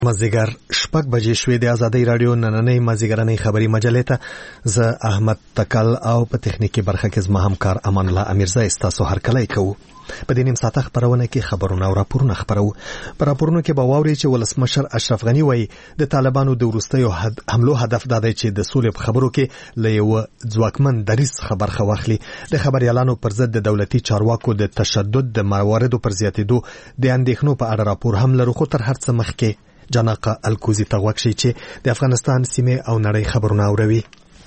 مازیګر شپږ بجې شوې د ازادۍ رادیو نننۍ مازیګرنۍ خبري مجلې ته زه احمد تکل او په تخنیکی برخه کې زما همکار امان الله امیرزای ستاسو هرکلی کوو. په دې نیم ساعته خبرونه کې خبرونه او راپورونه خبرو. په راپورونو کې به واوري چې ولسمشر اشرف غنی وایي د طالبانو د وروستیو حملو هدف دا دی چې د سولې په خبرو کې له یو ځواکمن دریځ خبرخه واخلي. د خبريالانو پر ضد د دولتي چارواکو د تشدد د مواردو پر زیاتېدو د اندېښنو په اړه راپور هم لرو. خو تر هر څه مخکې جناقه الکوزی ته وکشي چې د افغانستان سیمه او نړۍ خبرونه اوروي.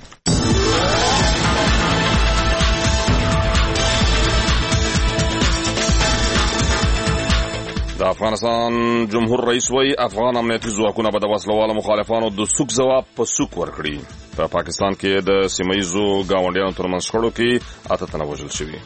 د افغانستان جمهور رئیس وی افغان امنیتي ځواکونه به د وسلوالو مخالفانو د سوک ځواب په سوک ورکړي. په پاکستان کې د سیمایزو گاونډیانو ترمنځ شخړو کې 8 تنه وژل شوي.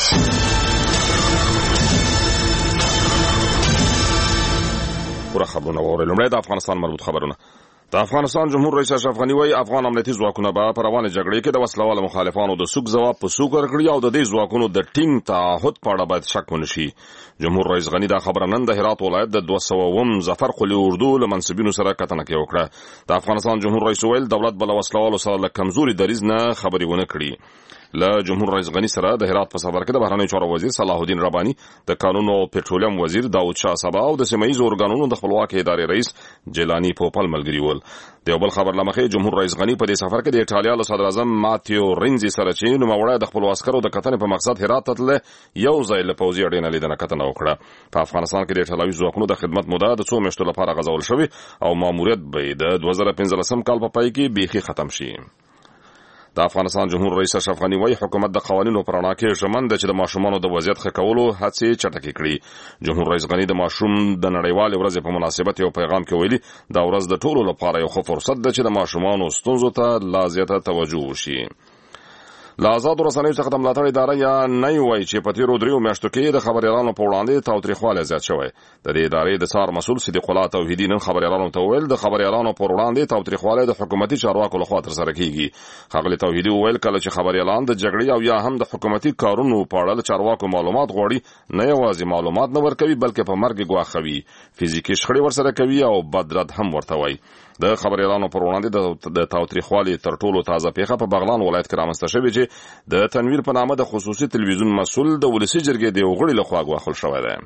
پوره خبرونه واورئ. لومړی د افغانستان مربوط خبرونه. د افغانستان جمهور رئیس اشرف غنی وی افغان امنیتي ځواکونه به په روانه جګړې کې د وسلوالو مخالفانو د سوک ځواب په سوک ورکړي او د دې ځواکونو د ټینګ تعهد په اړه باید شک ونشي. جمهور رئیس غنی دا خبره نن د هرات ولایت د 200 ظفر قلی اردو له منصبینو سره کتنه کې وکړه. د افغانستان جمهور رئیس ویل دولت بل وسلوالو سره له کمزوري دریځ نه خبرې ونه کړي. له جمهور رئیس غنی سره د هرات په سفر کې د بهرنیو چارو وزیر صلاح الدین ربانی، د قانون او پټرولیم وزیر داود شاه سبا او د سیمایي اورګانونو د خپلواکۍ ادارې رئیس جیلانی پوپل ملګری ول. د یو بل خبر لمخې جمهور رئیس غنی په دې سفر کې د ایټالیا له صدر اعظم ماتیو رینزي سره چې نوموړی د خپل عسکرو د کتنې په مقصد هرات ته تللی یو ځای له پوځي اډې لیدنه کتنه وکړه. په افغانستان کې د ایټالوي ځواکونو د خدمت موده د 2 میاشتو لپاره غځول شوې او ماموریت به د 2015 کال په پای کې بیخي ختم شي. د افغانستان جمهور رئیس اشرف غنی وایي حکومت د قوانینو پر رڼا کې ژمن دی چې د ماشومانو د وضعیت ښه کولو هڅې چټکې کړي. جمهور رئیس غنی د ماشوم د نړیوالې ورځې په مناسبت یو پیغام کې ویلي دا ورځ د ټولو لپاره یو ښه فرصت دی چې د ماشومانو ستونزو ته لا زیاته توجه وشي. له آزادو رسنیو څخه د ملاتړ اداره یا نه وایي چې په تیرو 3 میاشتو کې د خبريالانو په وړاندې تاوتریخوالی زیات شوی. د دې ادارې د څار مسؤل صدیق الله توحیدي نن خبريالانو ته ویل د خبريالانو په وړاندې تاوتریخوالی د حکومتي چارواکو لخوا ترسره کیږي. ښاغلي توحیدي ویل کله چې خبريالان د جګړې او یا هم د حکومتي کارونو په اړه چارواکو معلومات غواړي نه یوازې معلومات نه ورکوي بلکې په مرګ ګواښوي، فزیکي شخړې ورسره کوي او بدرد هم ورته وایي. د خبريالانو پر وړاندې د تاوتریخوالي تر ټولو تازه پیښه په بغلان ولایت کې رامنځته شوې چې د تنویر په نامه د خصوصي تلویزیون مسؤل د ولسی جرګې د غړي لخوا غواخل شوی دی.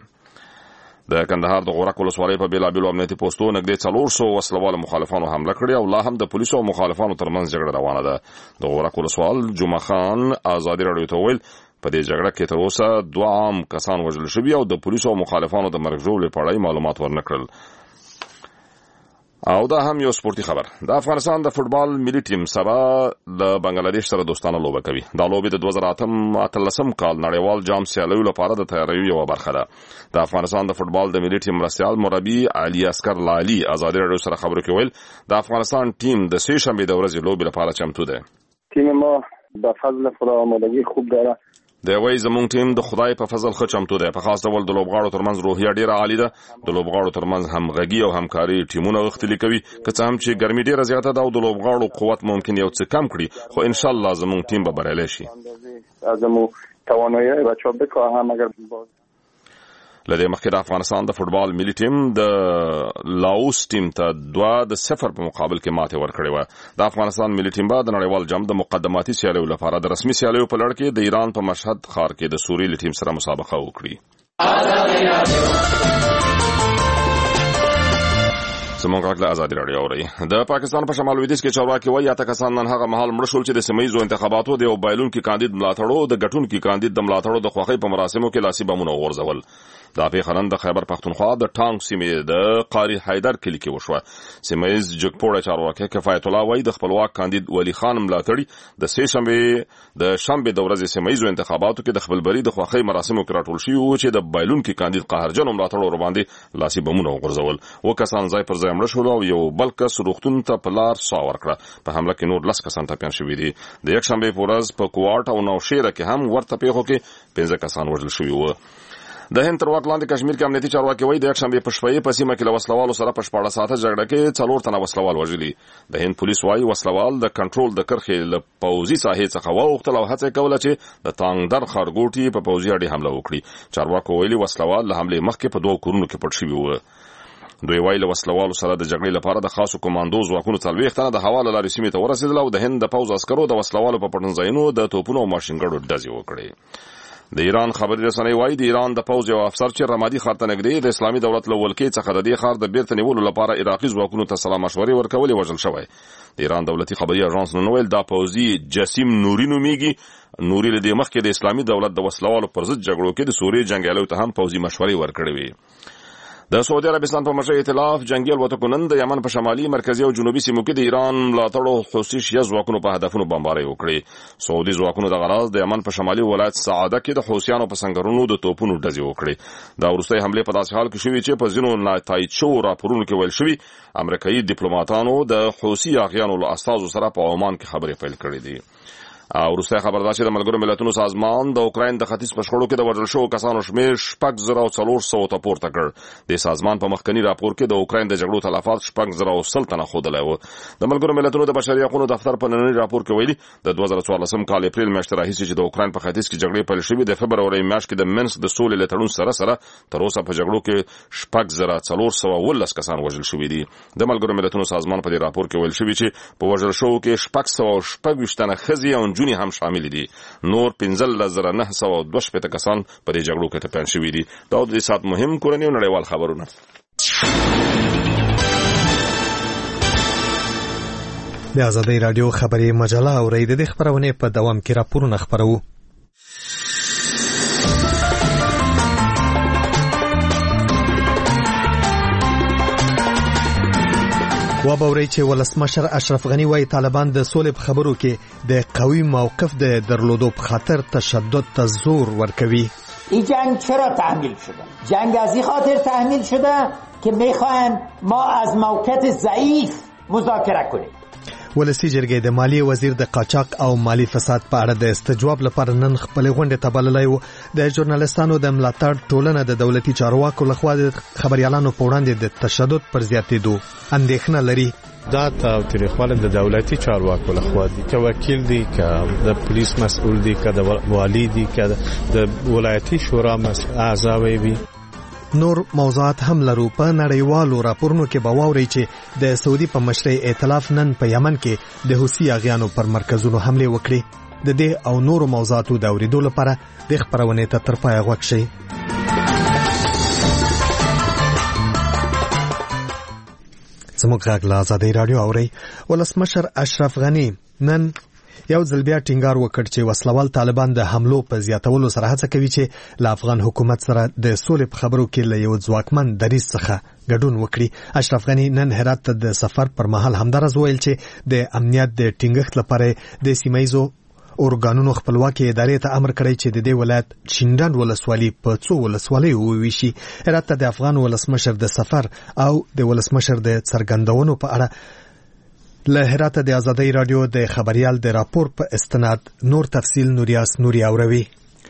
د کندهار د غورک ولسوالۍ په بیلابیلو امنیتي پوسټو نږدې 400 وسلوال مخالفانو حمله کړې او لا هم د پولیسو او مخالفانو ترمنځ جګړه روانه ده. د غورک ولسوال جمعه خان ازادي رادیو ته ویل په دې جګړه کې تر اوسه 2 عام کسان وژل شوي او د پولیسو او مخالفانو د مرګ ژوبلې په اړه معلومات ورنکړل. او دا هم یو سپورتي خبر. د افغانستان د فوتبال ملي ټیم سبا د بنگلاديش سره دوستانه لوبه کوي. دا لوبه د 2018 کال نړیوال جام سیالیو لپاره د تیاریو یو برخه ده. د افغانستان د فوتبال د ملي ټیم مرستیال مربي علي اسکر لالي ازادي رادیو سره خبرو کې ویل د افغانستان ټیم د سه شنبه د ورځې لوبه لپاره چمتو ده. تیم ما به فضل خدا آمادگی خوب داره. د وای زمونږ ټیم د خدای په فضل ښه چمتو دی. په خاص ډول د لوبغاړو ترمنځ روحیه ډیره عالی ده. د لوبغاړو ترمنځ همغږي او همکاري ټیمونه غښتلي کوي. که څه هم چې ګرمي ډیره زیاته ده او د لوبغاړو قوت ممکن یو څه کم کړي خو ان شاء الله زمونږ ټیم به بریالی شي. ازمو توانایی بچا بکاهم اگر لدې مخکې د افغانستان د فوتبال ملي ټیم د لاوس ټیم ته 2-0 په مقابل کې ماته ورکړې و. د افغانستان ملي ټیم به د نړیوال جام د مقدماتي سیالیو لپاره د رسمي سیالیو په لړ کې د ایران په مشهد ښار کې د سوریې ټیم سره مسابقه وکړي. زموږ غږ له ازادي رادیو اوري. د پاکستان په شمال لویدیځ کې چارواکي وایي 8 کسان نن هغه مهال مړ شول چې د سیمایي انتخاباتو د یو بایلونکي کاندید ملاتړو د ګټونکي کاندید د ملاتړو د خوښۍ په مراسمو کې لاسي بمونه وغورځول. دا پیښه نن د خیبر پختونخوا د ټانګ سیمې د قاری حیدر کلی کې وشوه. سیمایي جګپوړه چارواکي کفایت الله وایي د خپلواک کاندید ولی خان ملاتړي د سه شنبه د ورځې سیمایي انتخاباتو کې د خپلبري د خوښۍ مراسمو کې راټول شوي وو چې د بایلونکي کاندید قهرجن ملاتړو ور باندې لاسي بمونه وغورځول. کسان ځای پر ځای مړ شول او یو بل کس روغتون ته په لار ساه ورکړه. په حمله کې نور 10 کسان ټپیان شوي دي. د یک شنبه په ورځ په کوارټ او نوشیره کې هم ورته پیښو کې 15 کسان وژل شوي وو. د هند تر واک لاندې کشمیر کې امنیتي چارواکي وایي د یک شنبه په شپه په سیمه کې له وسلوالو سره په 14 ساعته جګړه کې 4 تنه وسلوال وژلي. د هند پولیس وایي وسلوال د کنټرول د کرښې له پوځي ساحې څخه واوښتل او هڅه کوله چې د تانګدر خارګوټي په پوځي اډې حمله وکړي. چارواکو ویلي وسلوال له حمله مخکې په 2 کورونو کې پټ شوي وو. دوی وایي له وسلوالو سره د جګړې لپاره د خاصو کمانډو ځواکونو 40 تنه د هوا له لارې سیمې ته ورسېدل او د هند د پوځ عسکرو د وسلوالو په پټنځایونو د توپونو او ماشینګړو ډزې وکړې. د ایران خبري رسنۍ وایي د ایران د پوځ یو افسر چې رمادي ښار ته نږدې د اسلامي دولت له ولکې څخه د دې ښار د بیرته نیولو لپاره عراقي ځواکونو ته سلا مشورې ورکولې وژل شوی. د ایران دولتي خبري اژانس نن ویل دا پوځي جسیم نوري نومیږي. نوري له دې مخکې د اسلامي دولت د وسلوالو پر ضد جګړو کې د سوریې جنګیالیو ته هم پوځي مشورې ورکړې وې. د سعودي عربستان په مشرۍ ائتلاف جنگي الوتکو نن د یمن په شمالي مرکزي او جنوبي سیمو کې د ایران ملاتړو حوثي شیعه ځواکونو په هدفونو بمبارۍ وکړې. سعودي ځواکونو د غراض د یمن په شمالي ولایت سعاده کې د حوثیانو په سنگرونو د توپونو ډزې وکړې. دا وروستۍ حملې په داسې حال کې شوې چې په ځینو ناتایید شوو راپورونو کې ویل شوي امریکایي ډیپلوماټانو د حوثي اغیانو له استازو سره په عمان کې خبرې پیل کړې دي. وروسته خبر ده چې د ملګرو ملتونو سازمان د اوکراین د ختیځ په شخړو کې د وژل شوو کسانو شمېر 6,400 ته پورته کړ. د سازمان په مخکنی راپور کې د اوکراین د جګړو تلفات 6,000 تنه ښودلی و. د ملګرو ملتونو د بشري حقوقو دفتر په ننني راپور کې ویلي د 2014 کال اپریل میاشتې راهیسې چې د اوکراین په ختیځ کې جګړې پیل شوې د فبرورۍ میاشت کې د منسک د سولې له تړون سره تر اوسه په جګړو کې 6,419 کسان وژل شوي دي. د ملګرو ملتونو سازمان په دې راپور کې ویل شوي چې په وژل شوو کې 626 تنه ښځې او نجونې هم شامل دي. نور 15,922 کسان په دې جګړو کې ټپیان شوي دي. دا د سات مهم کورنی او نړیوال خبرونه. د آزادۍ رادیو خبري مجله اورئ. د خبرونه په دوام کې راپورونه خبرو. وبوري چې ولسمشر اشرف غنی وايي طالبان د سولې په خبرو کې د قوي موقف د درلودو په خاطر تشدد ته زور ورکوي. این جنگ چرا تحمیل شده؟ جنگ از این خاطر تحمیل شده که میخواهند ما از موقعیت ضعیف مذاکره کنیم. ولسی جرګې د مالیې وزیر د قاچاق او مالی فساد په اړه د استجواب لپاره نن خپل غونډه تبللای و. د ژورنالیستانو د ملاتړ ټولنه د دولتي چارواکو لخوا د خبريالانو په وړاندې د تشدد پر زیاتېدو اندېښنه لري. دا تاریخواله د دولتي چارواکو لخوا دي که وکیل دي که د پولیس مسؤل دي که د والی دي که د ولایتي شورا اعضاوي وي. نور موضوعات هم لرو. په نړیوالو راپورونو کې به واورئ چې د سعودي په مشرۍ ائتلاف نن په یمن کې د حوثي اغیانو پر مرکزونو حمله وکړي. د دې او نورو موضوعاتو د اوریدو لپاره د خبرونه ته تر پایه غوږ شئ. زموږ غږ له آزادۍ رادیو اورئ. ولسمشر اشرف غنی نن یو ځل بیا ټینګار وکړ چې وسلوال طالبان د حملو په زیاتولو سره هڅه کوي چې له افغان حکومت سره د سولې په خبرو کې له یو ځواکمن دریځ څخه ګډون وکړي. اشرف غنی نن هرات ته د سفر پر مهال همدارس ویل چې د امنیت د ټینګښت لپاره د سیمایزو اورګانونو خپلواکي ادارې ته امر کړی چې د دې ولایت شینډان ولسوالي په څو ولسوالیو وویشي. هرات ته د افغان ولسمشر د سفر او د ولسمشر د څرګندونو په اړه له هرات د آزادۍ رادیو د خبريال د راپور په استناد نور تفصیل نوریاس نوري اوروي.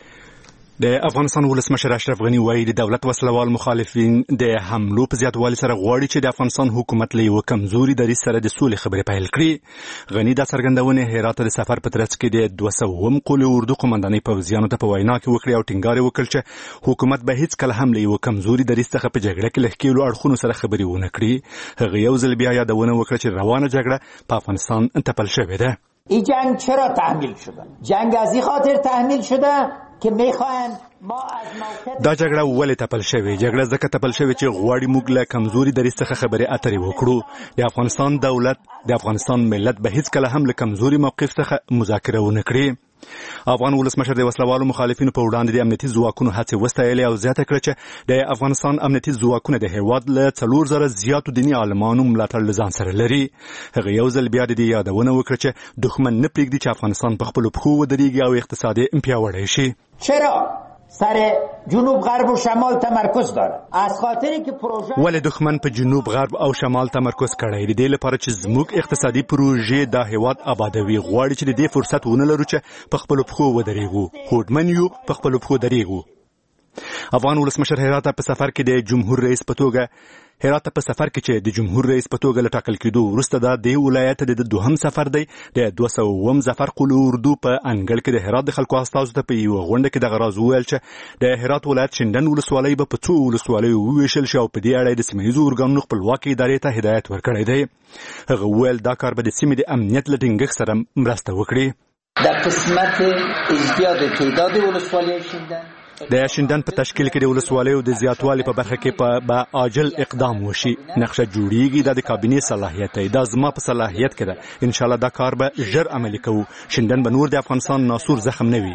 د افغانستان ولسمشر اشرف غنی وایي د دولت وسلوال مخالفین د حملو په زیاتوالي سره غواړي چې د افغانستان حکومت له یو کمزوري دریځ سره د سولې خبرې پیل کړي. غنی دا څرګندونه هرات د سفر په ترڅ کې د 200 قول اردو قومندانۍ پوځیانو ته په وینا کې وکړي او ټینګار وکړ چې حکومت به هیڅ کله هم له یو کمزوري دریځ څخه په جګړه کې لهکېلو اړخونو سره خبرې ونه کړي. هغه یو ځل بیا یادونه وکړه چې روانه جګړه په افغانستان تپل شوې ده. این جنگ چرا تحمیل شده؟ جنگ از این خاطر تحمیل شده که میخواهند دا جګړه ولې تپل شوې؟ جګړه ځکه تپل شوې چې غواړي موږ له کمزوري دریځ څخه خبرې اترې وکړو. د افغانستان دولت د افغانستان ملت به هیڅ کله هم له کمزوري موقف څخه مذاکره ونه کړي. افغان ولسمشر د وسلوالو مخالفینو په وړاندې د امنیتي ځواکونو هڅې وستایلې او زیاته کړه چې د افغانستان امنیتي ځواکونه د هیواد له 4,000 زیاتو دیني عالمانو ملاتړ له ځان سره لري. هغه یو ځل بیا د دې یادونه وکړه چې دښمن نه پرېږدي چې افغانستان په خپلو پښو ودرېږي او اقتصادي پیاوړی شي. چرا سر جنوب غرب و شمال تمرکز داره؟ از خاطری که پروژه ولې دښمن په جنوب غرب او شمال تمرکز کړی دی؟ د لپاره چې زموږ اقتصادي پروژې د هیواد آبادوي. غواړي چې د دې فرصت ونه لرو چې په خپل پښو ودرېږو. هوډمن یو په خپل پښو درېږو. افغان ولسمشر هرات په سفر کې د جمهور رئیس په توګه هرات په سفر کې چې د جمهور رئیس په توګه لټاکل کېدو وروسته د ولایت د دوهم سفر دی. د 200 ظفر قل اردو په انګړ کې د هرات د خلکو استازو ته په یو غونډه کې د غراز ویل چې د هرات ولایت شندن ولسوالۍ به په څو ولسوالیو وویشل شي او په دې اړه د سیمه‌ییزو ارګانونو خپلواکۍ ادارې ته هدایت ورکړی دی. هغه ویل دا کار به د سیمې د امنیت له ټینګښت سره مرسته وکړي. در قسمت ازدیاد تعداد ولسوالی‌های شندن د شندن په تشکیل کې د ولسوالیو د زیاتوالي په برخه کې به عاجل اقدام وشي. نقشه جوړیږي د کابینې صلاحیت دی. دا زما په صلاحیت کې ده. ان شاء الله دا کار به ژر عملي کوو. شندن به نور د افغانستان ناسور زخم نه وي.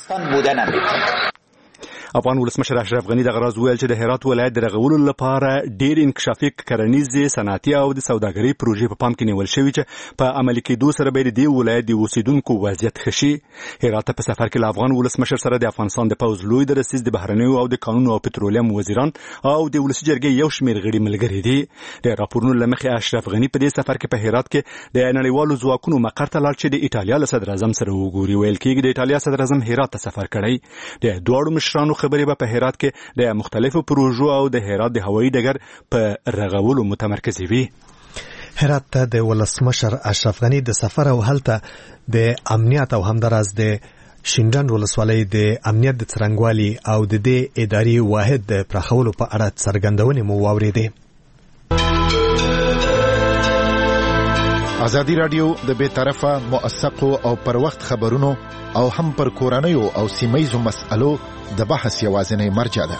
افغان ولسمشر اشرف غنی د غراز ویل چې د هرات ولایت د رغولو لپاره ډېر انکشافي کرنیزې صنعتي او د سوداګرۍ پروژې په پام کې نیول شوي چې په عملي کېدو سره به د دې ولایت د اوسیدونکو وضعیت ښه شي. هرات په سفر کې له افغان ولسمشر سره د افغانستان د پوځ لوی درسیز د بهرنیو او د قانون او پټرولیم وزیران او د ولسي جرګې یو شمېر غړي ملګري دي. د راپورونو له مخې اشرف غنی په دې سفر کې په هرات کې د نړیوالو ځواکونو مقر ته لاړ چې د ایټالیا له صدر اعظم سره وګوري. ویل کېږي د ایټالیا صدر اعظم هرات ته سفر کړی. د دواړو مشرانو خبرې به په هرات کې د مختلفو پروژو او د هرات د هوایي ډګر په رغولو متمرکز وي. هرات ته د ولسمشر اشرف غنی د سفر او هلته د امنیت او همداراز د شینډن ولسوالۍ د امنیت د څرنګوالي او د دې اداري واحد د پراخولو په اړه څرګندونې مو واورېدې. ازادي راډیو د بې طرفه موثقو او پر وخت خبرونو او هم پر کورنیو او سیمه‌ییزو مسألو د بحث یوازینی مرجع ده.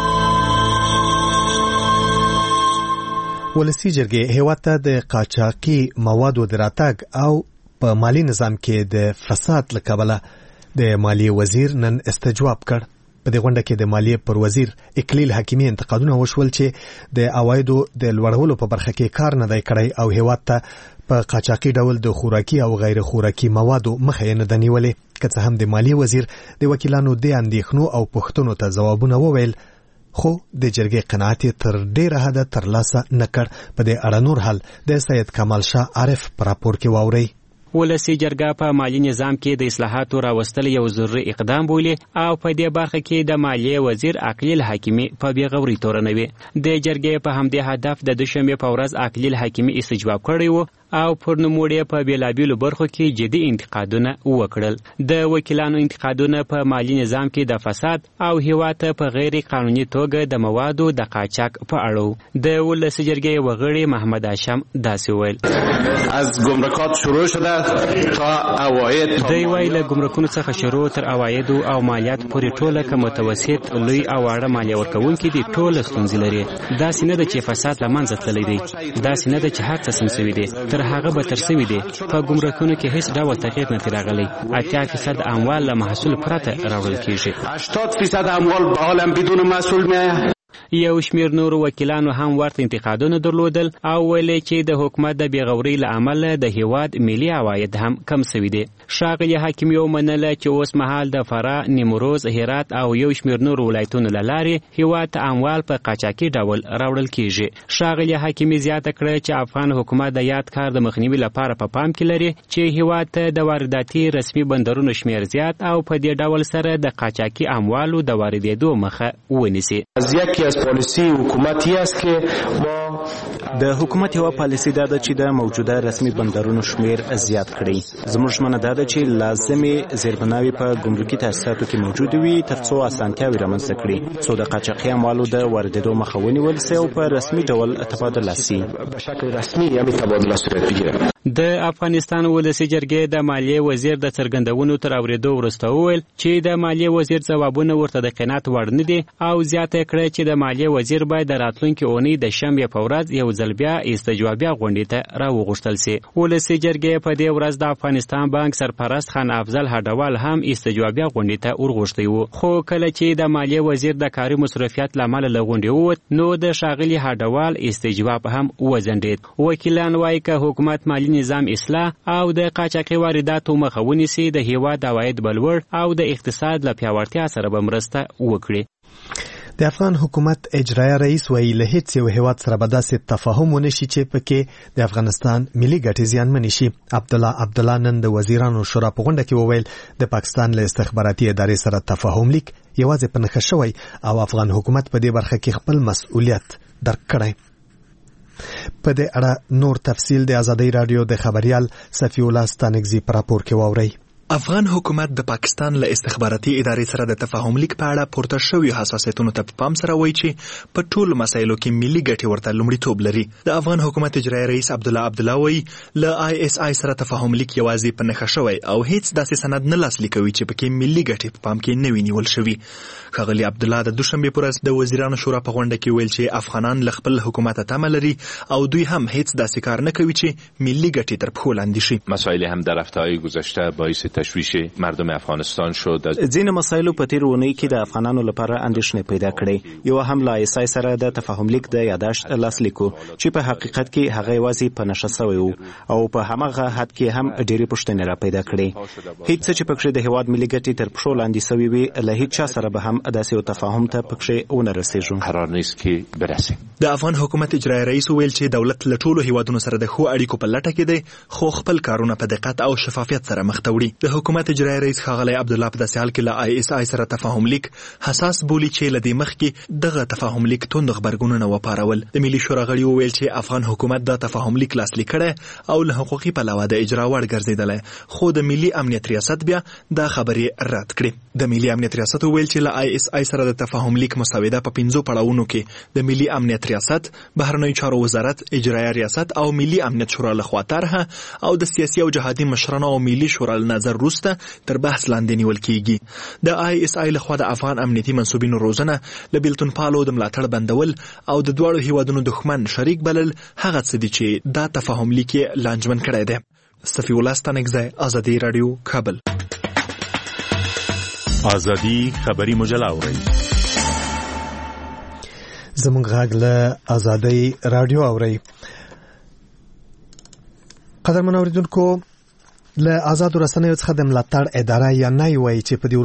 ولسي جرګې هیواد ته د قاچاقي موادو د راتګ او په مالی نظام کې د فساد له کبله د مالیې وزیر نن استجواب کړ. په دې غونډه کې د مالیې پر وزیر اکلیل حکیمي انتقادونه وشول چې د عوایدو د لوړولو په برخه کې کار نه دی کړی او هیواد ته په قاچاقي ډول د خوراکي او غیر خوراکي موادو مخه یې نه ده نیولې. که څه هم د مالیې وزیر د وکیلانو د اندېښنو او پوښتنو ته ځوابونه وویل، خو د جرګې قناعت تر ډیره حده ترلاسه نه کړ. په دې اړه نور حال د سید کمال شاه عارف په راپور کې واورئ. ولسي جرګه په مالی نظام کې د اصلاحاتو راوستل یو ضروري اقدام بولي او په دې برخه کې د مالیې وزیر اکلیل حکیمي په بیغوري تورنوي. د جرګې په همدې هدف د دوشنبه په ورځ اکلیل حکیمي استجواب کړی و او پر نوموړي په بیلابیلو برخو کې جدي انتقادونه وکړل. د وکیلانو انتقادونه په مالی نظام کې د فساد او هیواد په غیر قانوني توګه د موادو د قاچاق په اړه د ولسي جرګې وغړي محمد هاشم داسې ویل: از گمرکات شروع شده تا عواید دوی وایي له ګمرکونو څخه شروع تر عوایدو او مالیات پورې ټوله که متوسط لوی او واړه مالیه ورکوونکي دي ټوله ستونزې لري. داسې نه ده چې فساد له منځه تللی دی، داسې نه ده چې هر څه سم سوي دي، تر هغه به تر سوي دي. په ګمرکونو کې هیڅ ډول تغییر نه دی راغلی. 80% اموال له محصول پرته راوړل کیږي. 80% اموال عالم بدون محصول میآید. یو شمیر نور وکیلانو هم ورته انتقادونه درلودل او ویل چې د حکومت د بیغوري له امله د هیواد ملي عواید هم کم سوي دي. ښاغلي حکیمي ومنله چې اوس مهال د فراه، نیمروز، هرات او یو شمیر نور ولایتونو له لارې هیواد ته اموال په قاچاقي ډول راوړل کیږي. ښاغلي حکیمي زیاته کړه چې افغان حکومت د یاد کار د مخنیوي لپاره په پام کې لري چې هیواد ته د وارداتي رسمي بندرونو شمیر زیات او په دې ډول سره د قاچاقي اموالو د واردېدو مخه ونیسي. پالیسی حکومتی است که ما د حکومت یو پالیسی ده چې د موجوده رسمي بندرونو شمیر زیات کړي. زموږ ژمنه ده چې لازمي زیربناوي په ګمرکي تاسیساتو کې موجود وي ترڅو اسانتیاوي رامنځته کړي څو د قاچاقي اموالو د واردېدو مخه ونیول سي او په رسمي ډول تبادله سي. به شکل رسمي یعنی تبادله صورت بگیره. د افغانستان ولسي جرګې د مالیې وزیر د څرګندونو تر اورېدو وروسته وویل چې د مالیې وزیر ځوابونه ورته د قناعت وړ نه دي او زیاته کړه چې د مالیې وزیر باید د راتلونکي اونۍ د شنبې په ورځ یو ځل بیا استجوابیه غونډې ته راوغوښتل سي. ولسي جرګې په دې ورځ د افغانستان بانک سرپرست خان افضل هډوال هم استجوابیه غونډې ته ورغوښتی و، خو کله چې د مالیې وزیر د کاري مصرفیت له امله له غونډې ووت نو د ښاغلي هډوال استجواب هم وځنډېد. وکیلان وایي که حکومت مالی نظام اصلاح او د قاچاقي وارداتو مخه ونیسي د هیواد عواید به لوړ او د اقتصاد له پیاوړتیا سره به مرسته وکړي. د افغان حکومت اجرایه رئیس ویلي له هیڅ یو هیواد سره به داسې تفاهم ونه شي چې پکې د افغانستان ملي ګټې زیانمنې شي. عبدالله نن د وزیرانو شورا په غونډه کې وویل د پاکستان له استخباراتي ادارې سره تفاهم لیک یوازې په نښه شوی او افغان حکومت په دې برخه کې خپل مسؤلیت درک کړی. په دې اړه نور تفصیل د ازادي رادیو د خبريال صفی الله ستانګزی پر راپور کې واوري. افغان حکومت د پاکستان له استخباراتي ادارې سره د تفاهم لیک په اړه پورته شوی حساسیتونو ته پام سره وایي چې په ټولو مسایلو کې ملي ګټې ورته لومړیتوب لري. د افغان حکومت اجرایي رئیس عبدالله وایي له ISI سره تفاهم لیک یوازې په نښه شوی او هیڅ داسې سند نه لاسلیک کوي چې پکې ملي ګټې په پام کې نه وي نیول شوي. ښاغلي عبدالله د دوشنبې پر ورځ د وزیرانو شورا په غونډه کې ویل چې افغانان له خپل حکومت تمه لري او دوی هم هیڅ داسې کار نه کوي چې ملي ګټې تر پښو لاندې شي. مسائل هم در هفته‌های گذشته باعث تشویش مردم افغانستان شد. ځینې مسایلو په تیر اونۍ کې د افغانانو لپاره اندېښنې پیدا کړې. یو هم له ISI سره د تفاهم لیک د یاداشت لاسلیک چې په حقیقت کې هغه یوازې په نشه شوی و او په همغه حد کې هم ډېرې پوښتنې را پیدا کړې. هیڅ څه چې پکې د هیواد ملي ګټې تر پښو لاندې شوی وي له هیڅ چا سره به هم داسې یو تفاهم ته پکې ونه رسېږو. قرار نیست که برسیم. د افغان حکومت اجرایي رئیس ویل چې دولت له ټولو هیوادونو سره د ښو اړیکو په لټه کې دی خو خپل کارونه په دقت او شفافیت سره مخ ته وړي. د حکومت اجرایي رئیس ښاغلی عبدالله په داسې حال کې له ISI سره تفاهم لیک حساس بولي چې له دې مخکې دغه تفاهم لیک توند غبرګونونه وپارول. د ملي شورا غړي وویل چې افغان حکومت دا تفاهم لیک لاسلیک کړی او له حقوقي پلوه د اجرا وړ ګرځېدلی خو د ملي امنیت ریاست بیا دا خبرې رد کړې. د ملي امنیت ریاست وویل چې له ISI سره د تفاهم لیک مسوده په 5 پړاوونو کې د ملي امنیت ریاست، بهرنیو چارو وزارت، اجرایي ریاست او ملي امنیت شورا لخوا طرحه او د سیاسي او جهادي مشرانو او ملي شورا نظر وروسته تر بحث لاندې نیول کیږي. د ISI لخوا د افغان امنیتي منسوبینو روزنه، له بیلتون پالو د ملاتړ بندول او د دواړو هیوادونو دښمن شریک بلل هغه څه دي چې دا تفاهم لیک لانجمن کړی دی. صفی الله ستانګزی، ازادي رادیو، کابل. ازادي خبري مجله اورئ. زموږ غږ له ازادي رادیو اورئ. قدرمن اوریدونکو، له آزادو رسنیو څخه د ملاتړ اداره یا نه وایي چې په دې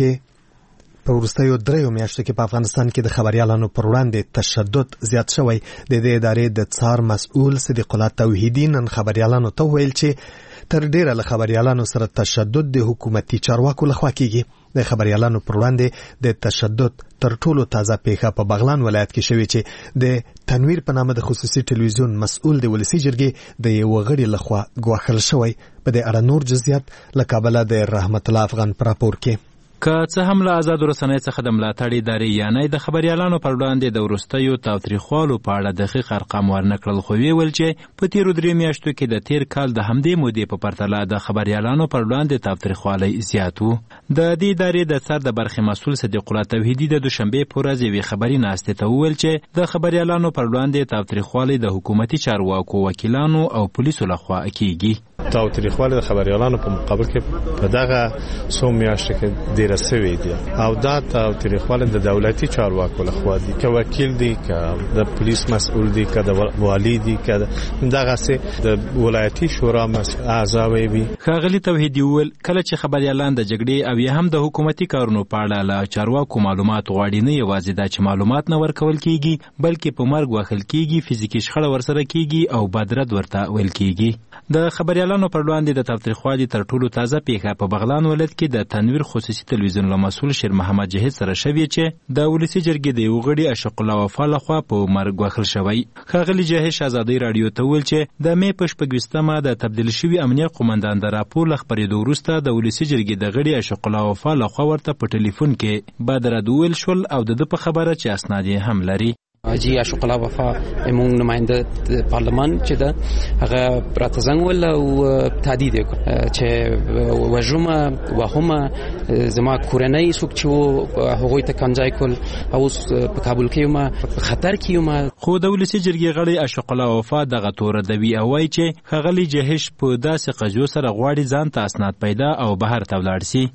وروستیو 3 میاشتو کې په افغانستان کې د خبريالانو پر وړاندې تشدد زیات شوی. د دې ادارې د څار مسؤل صدیق الله توحیدی نن خبريالانو ته ویل چې تر ډیره له خبريالانو سره تشدد د حکومتي چارواکو لخوا کیږي. د خبريالانو پر وړاندې د تشدد تر ټولو تازه پیښه په بغلان ولایت کې شوې چې د تنویر په نامه د خصوصي ټلویزیون مسؤل د ولسی جرګې د یو غړي لخوا ګواښل شوی. په دې اړه نور جزئیات له کابل د رحمت الله افغان پر راپور کې. که څه هم له آزادو رسنیو څخه د ملاتړ ادارې یعنی د خبريالانو پر وړاندې د وروستیو تاوتریخوالو په اړه دقیق ارقام ورنکړل، خو ویل چې په تیرو 3 میاشتو کې د تیر کال د همدې مودې په پرتله د خبريالانو پر وړاندې تاوتریخوالی زیات و. د دې ادارې د څار د برخې مسؤل صدیق الله توحیدی د دوشنبې په ورځ یوې خبري ناستې ته وویل چې د خبريالانو پر وړاندې تاوتریخوالی د حکومتي چارواکو، وکیلانو او پولیسو لخوا کیږي. تاوتریخوالی د خبريالانو په مقابل کې په دغه څو میاشتو کې ډیر سوي دي او دا تاوتریخوالی د دولتي چارواکو لخوا دي، که وکیل دي، که د پولیس مسؤل دي، که د والی دي، که دغه سي د ولایتي شورا اعضا وي. ښاغلي توحیدی وویل کله چې خبريالان د جګړې او یا هم د حکومتي کارونو په اړه له چارواکو معلومات غواړي، نه یوازې دا چې معلومات نه ورکول کیږي بلکې په مرګ وهل کیږي، فزیکي شخړه ورسره کیږي او بدرد ورته ویل کیږي. د خبريالانو پر وړاندې د تاوتریخوالي تر ټولو تازه پیښه په بغلان ولایت کې د تنویر خصوصي ټلویزیون له مسؤل شیر محمد جهید سره شوې چې د ولسی جرګې د یو غړي اشق الله وفا لخوا په مرګ وهل شوی. ښاغلي جهید ازادي رادیو ته ویل چې د مې په 26مه د تبدیل شوی امنیه قومندان د راپور لخبرېدو وروسته د ولسی جرګې د غړي اشق الله وفا لخوا ورته په ټلیفون کې بدرد ویل شول او د په خبره چې اسناد هم لري. حاجی اشق الله وفا مونږ نماینده پارلمان چې ده هغه راته زنګ ول او تهدید وکړ چې وژومه وهمه زما کورنۍ څوک چې هغوی ته کنځای کول او په کابل کې یم په خطر کې یم. خو د ولسی جرګې غړي اشق الله وفا دغه تور دوی او وایي چې ښاغلي جهش په داسې قضیو سره غواړي ځان ته اسناد پیدا او بهر ته ولاړ شي.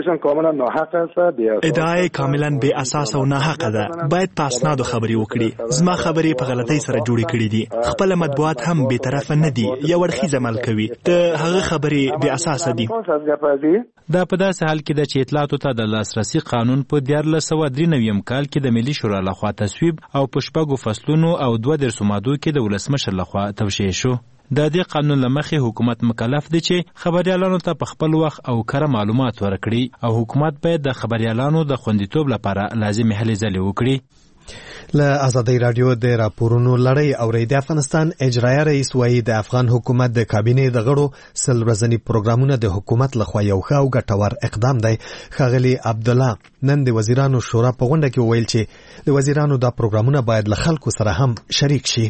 ادعای کاملا بې اساس او ناحقه ده. باید په اسنادو خبرې وکړي. زما خبرې په غلطۍ سره جوړې کړې دي. خپل مطبوعات هم به طرفه نه دي، یا ورخیز عمل کوي. ته هغه خبرې بې اساسه دي. دا په داسې حال کې ده چې اطلاعاتو ته د لاسرسي قانون په 1493 کال کې د ملي شورا لخوا تصویب او په 6 فصلونو او 32 مادو کې د ولسمشر لخوا توشیح شو. د دې قانون لمخې حکومت مکلف دی چې خبريالانو ته په خپل وخت او کره معلومات ورکړي او حکومت باید د خبريالانو د خوندیتوب لپاره لازمي هلې ځلې وکړي. له ازادي رادیو د راپورونو لړۍ اوري د افغانستان اجرایي رئیس وایي د افغان حکومت د کابینې د غړو سل ورځنی پروګرامونه د حکومت لخوا یو ښه او ګټور اقدام دی. ښاغلي عبدالله نن د وزیرانو شورا په غونډه کې ویل چې د وزیرانو دا پروګرامونه باید له خلکو سره هم شریک شي.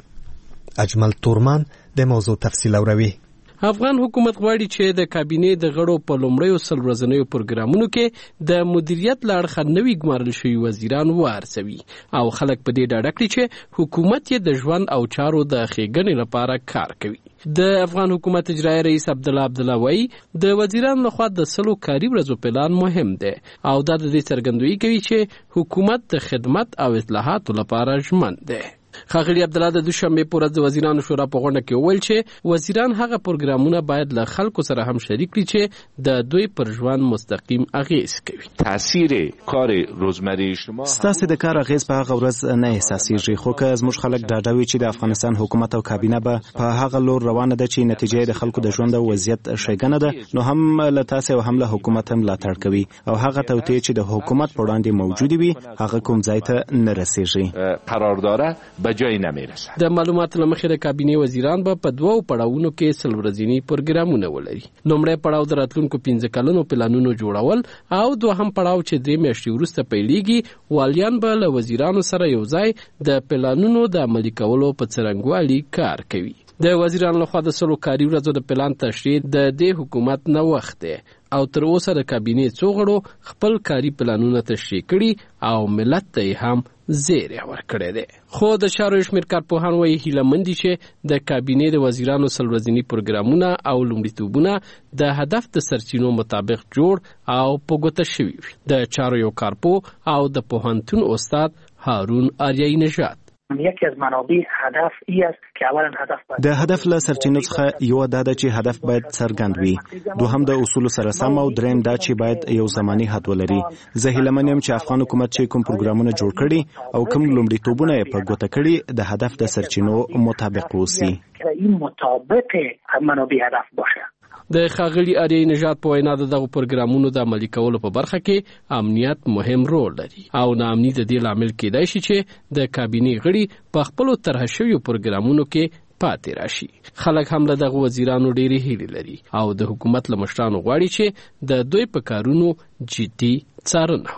اجمل تورمان د موضوع تفصیل اوروي. افغان حکومت غواړي چې د کابینې د غړو په لومړیو سل ورځنیو پروګرامونو کې د مدیریت له اړخه نوي ګمارل شوي وزیران وارسوي او خلک په دې ډاډه کړي چې حکومت یې د ژوند او چارو د ښېګڼې لپاره کار کوي. د افغان حکومت اجرایي رئیس عبدالله وایي د وزیرانو لخوا د 100 کاري ورځو پلان مهم دی او دا د دې څرګندوي کوي چې حکومت د خدمت او اصلاحاتو لپاره ژمن دی. ښاغلي عبدالله د دوشنبې په ورځ د وزیرانو شورا په غونډه کې وویل چې وزیران هغه پروګرامونه باید له خلکو سره هم شریک کړي چې د دوی پر ژوند مستقیم اغیز کوي. تاثیر کار روزمره شما ستاسو د کار اغیز په هغه ورځ نه احساسېږي، خو که زموږ خلک ډاډه وي چې د افغانستان حکومت او کابینه به په هغه لور روانه ده چې نتیجه د خلکو د ژوند او وضعیت ښېګڼه ده، نو هم له تاسو او هم له حکومت هم ملاتړ کوي او هغه توطئې چې د حکومت په وړاندې موجود وي هغه کوم ځای ته نه رسیږي قرار داره به جای نمیرسه. د معلوماتو له مخې د کابینې وزیران به په 2 پړاوونو کې 100 ورځنی پروګرامونه ولري. لومړی پړاو د راتلونکو 15 کلونو پلانونو جوړول او دوهم پړاو چې 3 میاشتې وروسته پیلېږي والیان به له وزیرانو سره یو ځای د پلانونو د عملي کولو په څرنګوالي کار کوي. د وزیرانو لخوا د 100 کاري ورځو د پلان تشریح د دې حکومت نه وخت دی او تر اوسه د کابینې څو غړو خپل کاري پلانونه تشریح کړي او ملت ته هم زیری ورکړی دی. خو د چارو شمېر کارپوهان وایي هیله دي چې د کابینې د وزیرانو 100 ورځني پروګرامونه او لومړیتوبونه د هدف د سرچینو مطابق جوړ او په ګوته شوي وي. د چارو یو کارپوه او د پوهنتون استاد هارون آریایی نژاد یکی از منابع هدف ای است که اولا هدف باید د هدف له سرچینو څخه یو دا ده چې هدف باید څرګند وي، دوهم د اصول سره سم او دریم دا چې باید یو زماني حد ولري. زه هیله من یم چې افغان حکومت چې کوم پروګرامونه جوړ کړي او کوم لومړیتوبونه یې په ګوته کړي د هدف د سرچینو مطابق اوسي. این مطابق منابع هدف باشه. د ښاغلي آریایی نژاد په وینا دغه پروګرامونو د عملي کولو په برخه کې امنیت مهم رول لري او ناامني د دې لامل کېدای شي چې د کابینې غړي په خپلو طرح شویو پروګرامونو کې پاتې راشي. خلک هم له دغه وزیرانو ډېرې هیلې لري او د حکومت له مشرانو غواړي چې د دوی په کارونو جدي څارنه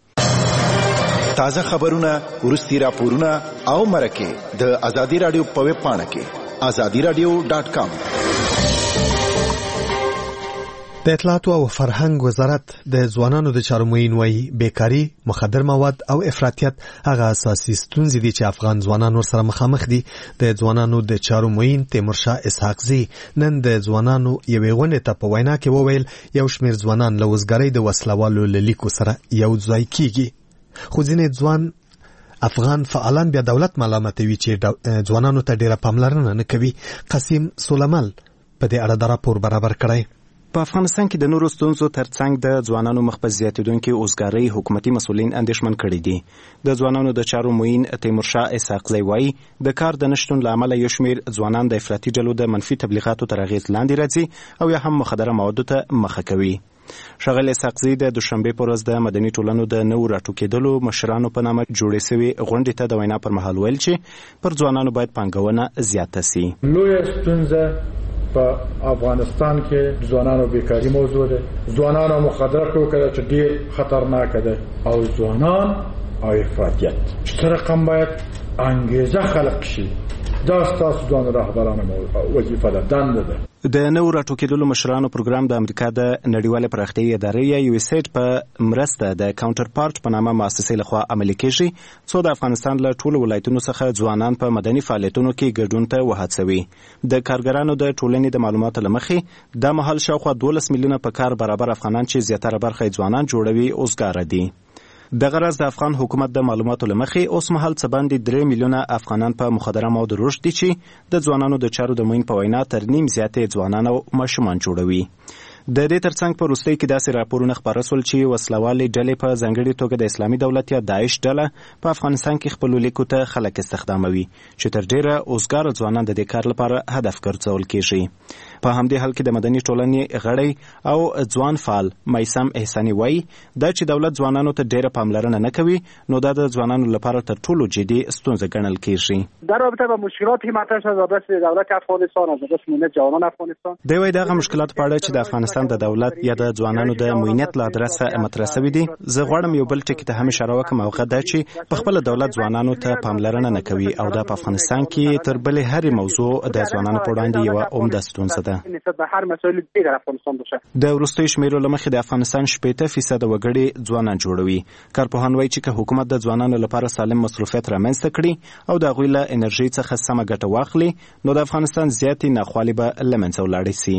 وکړي. تازه خبرونه، وروستي راپورونه او مرکې د ازادي رادیو په ویب پاڼه کې azadiradio.com. د اطلاعاتو او فرهنګ وزارت د ځوانانو د چارو معین وایي بیکاری، مخدر مواد او افراطیت هغه اساسي ستونزې دي چې افغان ځوانان ورسره مخامخ دي. د ځوانانو د چارو معین تیمورشاه اسحاقزي نن د ځوانانو یوې غونډې ته په وینا کې وویل یو شمېر ځوانان له وزګرۍ د وسلوالو له لیکو سره یو ځای کیږي. خو ځینې ځوان افغان فعالان بیا دولت ملامتوي چې ځوانانو ته ډیره پاملرنه نه کوي. قاسم سولمل په دې اړه د راپور برابر کړی. په افغانستان کې د نورو ستونزو ترڅنګ د ځوانانو مخ په زیاتېدونکې اوزګارۍ حکومتي مسؤلین اندېښمن کړي دي. د ځوانانو د چارو معین تیمورشاه اسحاقزی وایي د کار د نشتون له امله یو شمېر ځوانان د افراطي ډلو د منفي تبلیغاتو تر اغېز لاندې راځي او یا هم مخدره موادو ته مخه کوي. ښاغلی اسحاقزي د دوشنبې په ورځ د مدني ټولنو د نوو راټوکېدلو مشرانو په نامه جوړې سوې غونډې ته د وینا پر مهال ویل چې پر ځوانانو باید پانګونه زیاته سي. لویه ستونزه په افغانستان کې ځوانانو بیکاری موضوع ده. ځوانانو مخدره ټوکه چې ډیر خطرناک ده او ځوانان او افراطیت چې رقم باید انګیزه خلق شي. دا ستاسو ځوان رهبرانو وظیفه ده، دنده ده. د نو راټوکېدلو مشرانو پروګرام د امریکا د نړیواله پراختیایي ادارې یا یو اس ایډ په مرسته د کاونټر پارت په نامه مؤسسې لخوا عملي کیږي، څو د افغانستان له ټولو ولایتونو څخه ځوانان په مدني فعالیتونو کې ګډون ته وهڅوي. د کارګرانو د ټولنې د معلوماتو له مخې د مهال شاوخوا 12 میلیونه په کار برابر افغانان چې زیاتره برخه ځوانان جوړوي اوسګاره دي. د غرض د افغان حکومت د معلوماتو لمخې اوس مهال څه باندې 3 میلیونه افغانان په مخدره موادو روږدي چې د ځوانانو د چارو د معین په وینا تر نیم زیاتې ځوانان او ماشومان جوړوي. د دې ترڅنګ په وروستۍ کې داسې راپورونه خپاره سول چې وسلوالې ډلې په ځانګړې توګه د اسلامي دولت یا داعش ډله په افغانستان کې خپلو لیکو ته خلک استخداموي چې تر ډیره اوزګاره ځوانان د دې کار لپاره هدف ګرځول کیږي. په همدې حال کې د مدني ټولنې غړی او ځوان فعال میسم احساني وایي دا چې دولت ځوانانو ته ډیره پاملرنه نه کوي نو دا د ځوانانو لپاره تر ټولو جدي ستونزه ګڼل کیږي. در رابطه با مشکلاتی مطرح شد وابسته به دولت افغانستان از دست جوانان افغانستان دی وایي دغه مشکلات په اړه چې د افغانستان د دولت یا د ځوانانو د موینت له ادرسه مطرح شوي دي. زه غواړم یو بل ټکي ته هم اشاره وکړم او هغه دا چې په خپل دولت ځوانانو ته پاملرنه نه کوي او دا په افغانستان کې تر بلې هرې موضوع د ځوانانو په وړاندې یوه عمده ستونزه ده. د وروستیو شمیرو له مخې د افغانستان 80% وګړي ځوانان جوړوي. کارپوهان وایي چې که حکومت د ځوانانو لپاره سالم مصروفیت رامنځته کړي او د هغوی له انرژۍ څخه سمه ګټه واخلي نو د افغانستان زیاتې ناخوالې به له منځه ولاړې سي.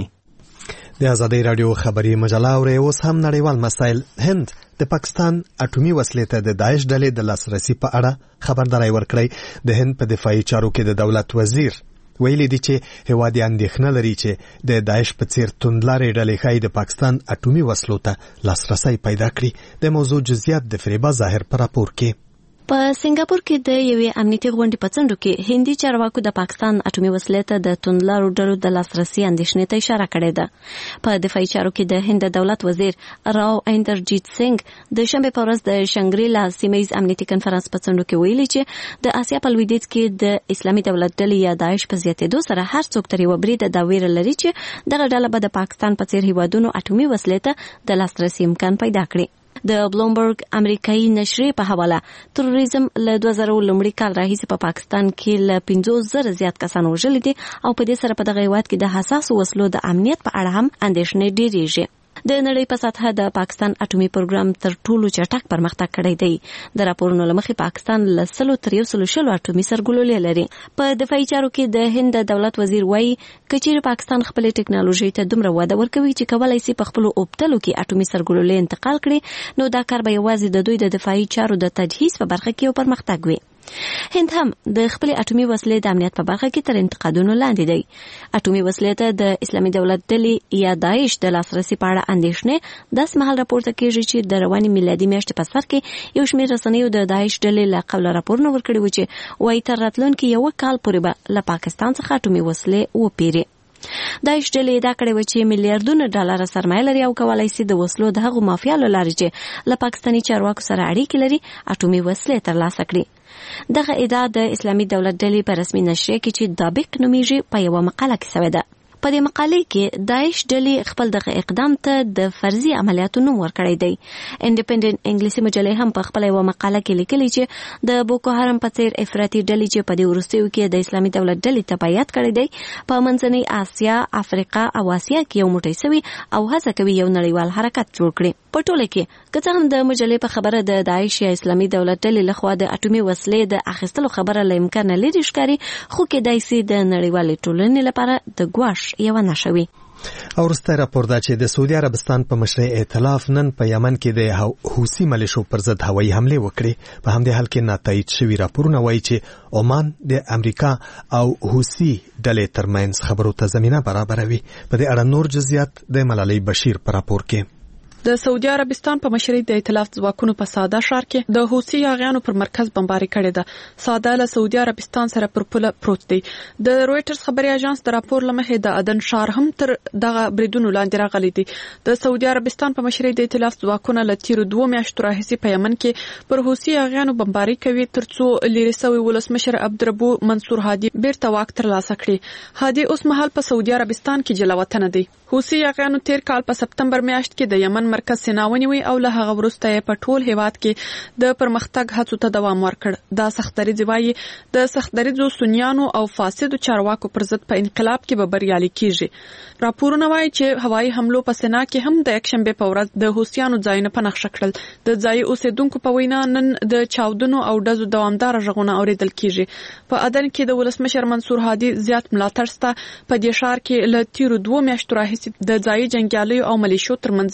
د ازادۍ راډیو خبري مجله اورئ. اوس هم نړیوال مسایل. هند د پاکستان اټومي وسلې ته د داعش ډلې د لاسرسي په اړه خبرداری ورکړی. د هند په دفاعي چارو کې د دولت وزیر ویلي دي چې هیواد یې اندېښنه لري چې د داعش په څیر توندلارې ډلې ښایي د پاکستان اټومي وسلو ته لاسرسی پیدا کړي. د موضوع جزئیات د فریبا ظاهر په راپور کې. په سنگاپور کې د یوې امنیتي غونډې په څنډو کې هندي چارواکو د پاکستان اټومي وسلې ته د توندلارو ډلو د لاسرسي اندېښنې ته اشاره کړې ده. په دفاعي چارو کې د هند دولت وزیر راو ایندرجیت سنگ د شنبه په ورځ د شنګریلا سیمه‌یز امنیتي کنفرانس په څنډو کې ویلي چې د آسیا په لویدیځ کې د اسلامي دولت ډلې یا داعش په زیاتېدو سره هر څوک تر یوه بریده دا ویره لري چې دغه ډله به د پاکستان په څیر هیوادونو اټومي وسلې ته د لاسرسي امکان پیدا کړي. د بلومبرګ امریکایي نشرې په حواله تروریزم له 2000 لومړي کال راهیسې په پاکستان کې له 50,000 زیات کسان وژلي دي او په دې سره په دغه هیواد کې د حساسو وسلو د امنیت په اړه هم اندېښنې ډېرېږي. د نړۍ په سطحه د پاکستان اټومي پروګرام تر ټولو چټک پرمختګ کړی دی. د راپورونو له مخې پاکستان له 100 تر 160 اټومي سرګلولې لري. په دفاعي چارو کې د هند دولت وزیر وایي کچېرې پاکستان خپلې ټکنالوژي ته دومره وده ورکوي چې کولای شي په خپلو اوبتلو کې اټومي سرګلولې انتقال کړي نو دا کار به یوازې د دوی د دفاعي چارو د تجهیز په برخه کې یو پرمختګ وي. هند هم د خپل اټومي وسلې د امنیت په برخه کې تر انتقادونو لاندې دی. اټومي وسلې ته د اسلامي دولت ډلې یا داعش د لاسرسي په اړه اندېښنې داس مهال راپورته کیږي چې د رواني میلادي میاشتې په سر کې یو شمېر رسنیو د داعش ډلې له قبله راپورونه ورکړي و چې وایي تر راتلونکي یو کال پورې به له پاکستان څخه اټومي وسلې وپیري. داعش ډلې دا کړې و چې میلیارډونه ډالر سرمایه لري او کولای شي د وسلو د هغو مافیا له لارې چې له پاکستاني چارواکو سره اړیکې لري اټومي وسلې ترلاسه کړي. دغه ادعا د اسلامي دولت ډلې په رسمي نشریه کې چې دابق نومیږي په یوه مقاله کې شوې ده. په دې مقالې کې داعش ډلې خپل دغه اقدام ته د فرضي عملیاتو نوم ورکړی دی. انډیپندنت انګلیسي مجلې هم په خپل یوه مقاله کې لیکلي چې د بوکو حرم په څیر افراطي ډلې چې په دې وروستیو کې د اسلامي دولت ډلې تبعیت کړی دی په منځنۍ آسیا، افریقا او اسیا کې یو موټی سوي او هڅه کوي یو نړیوال حرکت جوړ کړي. په ټوله کې که څه هم د مجلې په خبره د داعش یا اسلامي دولت ډلې لخوا د اټومي وسلې د اخیستلو خبره له امکانه لرې ښکاري خو کېدای شي د نړیوالې ټولنې لپاره د ګواښ یوه نښه وي. او وروستی راپور دا چې د سعودي عربستان په مشرۍ ائتلاف نن په یمن کې د حوثي ملیشو پر ضد هوایي حملې وکړې. په همدې حال کې ناتایید شوي راپورونه وایي چې عمان د امریکا او حوثي ډلې ترمنځ خبرو ته زمینه برابروي. په دې اړه نور جزئیات د ملالۍ بشیر په راپور کې. د سعودي عربستان په مشرۍ د ائتلاف ځواکونو په ساده ښار کې د حوثي یاغیانو پر مرکز بمباري کړې ده. ساده له سعودي عربستان سره پر پوله پروت دی. د رويټرز خبري اژانس د راپور لمخې د عدن ښار هم تر دغه بریدونو لاندې راغلی دی. د سعودي عربستان په مشرۍ د ائتلاف ځواکونه له تیرو 2 میاشتو راهیسې په یمن کې پر حوثي یاغیانو بمباري کوي ترڅو لري سوی ولسمشر عبدالربو منصور هادي بیرته واک ترلاسه کړي. هادي اوس مهال په سعودي عربستان کې جلاوطن دی. حوثي یاغیانو تیر کال په سپتمبر میاشت کې د یمن مرکز سینا ونیوي او له هغه وروسته په ټول هیواد کې د پرمختګ هڅو ته دوام ورکړ. دا سختدریځ وایي د سختدریځو سنیانو او فاسدو چارواکو پر ضد په انقلاب کې به بریالي کیږي. راپورونه وایي چې هوایي حملو په سینا کې هم د یکشنبه په ورځ د حوثیانو ځایونه په نښه کړل. د ځای اوسیدونکو په وینا نن د چاودنو او ډزو دوامدار غږونه اوریدل کیږي. په عدن کې د ولسمشر منصور هادي زیات ملاتړ سته. په دې ښار کې له تیرو 2 میاشتو راهیسې د ځای جنگیالیو او ملیشو ترمنځ جګړې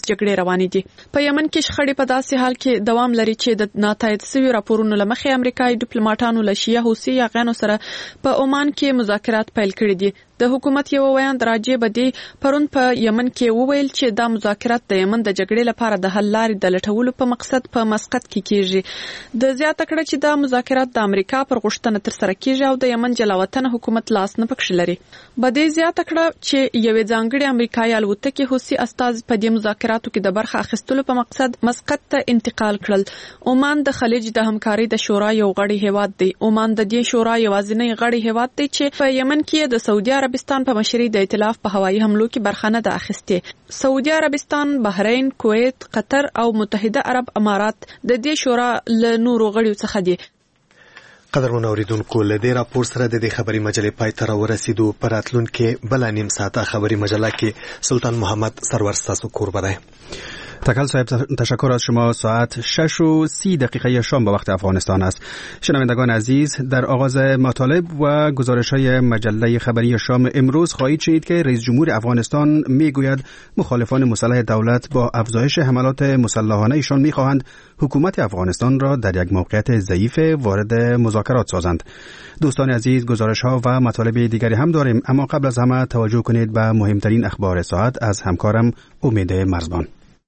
روانې دي. په یمن کې شخړې په داسې حال کې دوام لري چې د ناتایید شوي راپورونو لمخې امریکایي ډیپلوماټانو له شیعه حوثي یاغیانو سره په عمان کې مذاکرات پیل کړي دي. د حکومت یو ویاند راجع بدی پرون په یمن کې وویل چې دا مذاکرات د یمن د جګړې لپاره د حل لارې د لټولو په مقصد په مسقط کې کیږي. د زیاته کړه چې دا مذاکرات د امریکا پر غوښتنه تر سره کیږي او د یمن جلاوطن حکومت لاس نه پکښ لري. بدی زیاته کړه چې یوې ځانګړي امریکایي الوتکې حوثي استاذ په دې مذاکراتو کې د برخه اخیستلو په مقصد مسقط ته انتقال کړل. عمان د خلیج د همکارۍ د شورا یو غړی هیواد دی. عمان د دې شورا یوازینی غړی هیواد دی چې په یمن کې د سعودي عربستان په مشرۍ د ائتلاف په هوایي حملو کې برخه نه ده اخیستې. سعودي عربستان، بحرین، کویت، قطر او متحده عرب امارات د دې شورا له نورو غړیو څخه دي. قدرمن اوریدونکو، له دې راپور سره د دې خبري مجلې پای ته ورسېدو. په راتلونکي بل نیم ساعته خبري مجله کې سلطان محمد سرور ستاسو کوربه دی. تکل صاحب تشکر از شما. ساعت 6:30 شام به وقت افغانستان است. شنوندگان عزیز، در آغاز مطالب و گزارش‌های مجله خبری شام امروز خواهید شنید که رئیس جمهور افغانستان میگوید مخالفان مسلح دولت با افزایش حملات مسلحانه ایشان میخواهند حکومت افغانستان را در یک موقعیت ضعیف وارد مذاکرات سازند. دوستان عزیز، گزارش‌ها و مطالب دیگری هم داریم، اما قبل از همه توجه کنید به مهمترین اخبار ساعت از همکارم امید مرزبان.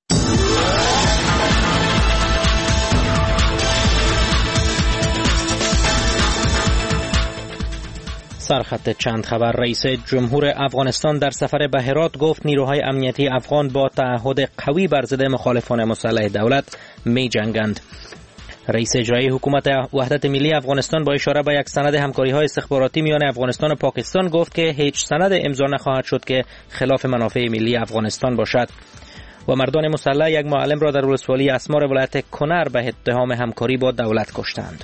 سرخط چند خبر. رئیس جمهور افغانستان در سفر به هرات گفت نیروهای امنیتی افغان با تعهد قوی بر ضد مخالفان مسلح دولت می جنگند. رئیس اجرایی حکومت وحدت ملی افغانستان با اشاره به یک سند همکاری‌های استخباراتی میان افغانستان و پاکستان گفت که هیچ سند امضا نخواهد شد که خلاف منافع ملی افغانستان باشد. و مردان مسلح یک معلم را در ولسوالی اسمار ولایت کنر به اتهام همکاری با دولت کشتند.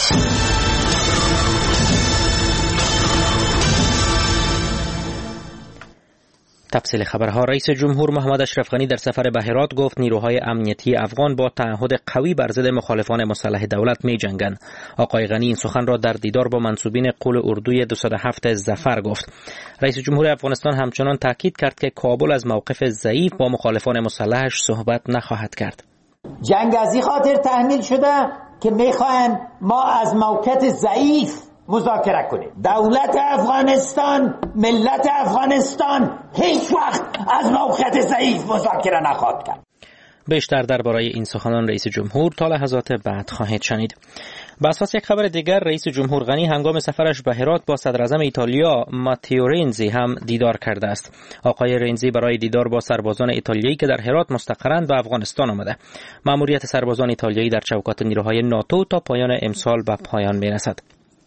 تفصیل خبرها. رئیس جمهور محمد اشرف غنی در سفر به هرات گفت نیروهای امنیتی افغان با تعهد قوی بر ضد مخالفان مسلح دولت می جنگند. آقای غنی این سخن را در دیدار با منسوبین قول اردوی 207 ظفر گفت. رئیس جمهور افغانستان همچنان تاکید کرد که کابل از موقف ضعیف با مخالفان مسلحش صحبت نخواهد کرد. جنگ از این خاطر تحمیل شده که میخواهند ما از موقف ضعیف مذاکره کنیم. دولت افغانستان، ملت افغانستان هیچ وقت از موقف ضعیف مذاکره نخواهد کرد. بیشتر درباره این سخنان رئیس جمهور تا لحظات بعد خواهید شنید. بر اساس یک خبر دیگر، رئیس جمهور غنی هنگام سفرش به هرات با صدر اعظم ایتالیا ماتیو رنزی هم دیدار کرده است. آقای رنزی برای دیدار با سربازان ایتالیایی که در هرات مستقرند به افغانستان آمده. مأموریت سربازان ایتالیایی در چوکات نیروهای ناتو تا پایان امسال به پایان می‌رسد.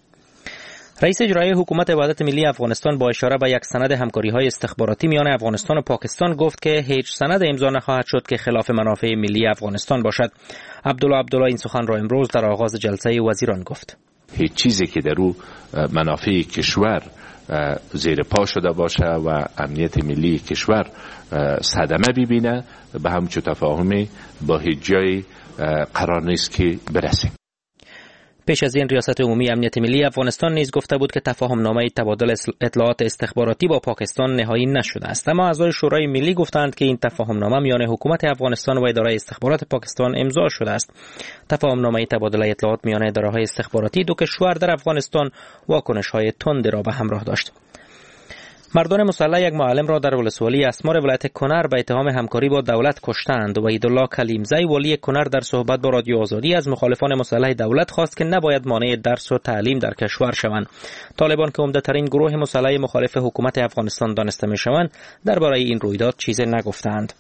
رئیس اجرایی حکومت وحدت ملی افغانستان با اشاره به یک سند همکاری‌های استخباراتی میان افغانستان و پاکستان گفت که هیچ سند امضا نخواهد شد که خلاف منافع ملی افغانستان باشد. عبدالله این سخن را امروز در آغاز جلسه وزیران گفت. هیچ چیزی که در او منافع کشور زیر پا شده باشه و امنیت ملی کشور صدمه ببینه به همچون تفاهمی با هیچ جای قرار نیست که برسیم. پیش از این ریاست عمومی امنیت ملی افغانستان نیز گفته بود که تفاهم نامه تبادل اطلاعات استخباراتی با پاکستان نهایی نشده است، اما اعضای شورای ملی گفتند که این تفاهم نامه میان حکومت افغانستان و اداره استخبارات پاکستان امضا شده است. تفاهم نامه تبادل اطلاعات میان اداره‌های استخباراتی دو کشور در افغانستان واکنش‌های تند را به همراه داشت. مردان مسلح یک معلم را در ولسوالی اسمار ولایت کنر به اتهام همکاری با دولت کشتند. وحیدالله کلیمزی والی کنر در صحبت با رادیو آزادی از مخالفان مسلح دولت خواست که نباید مانع درس و تعلیم در کشور شوند. طالبان که عمده‌ترین گروه مسلح مخالف حکومت افغانستان دانسته می‌شوند درباره این رویداد چیزی نگفتند.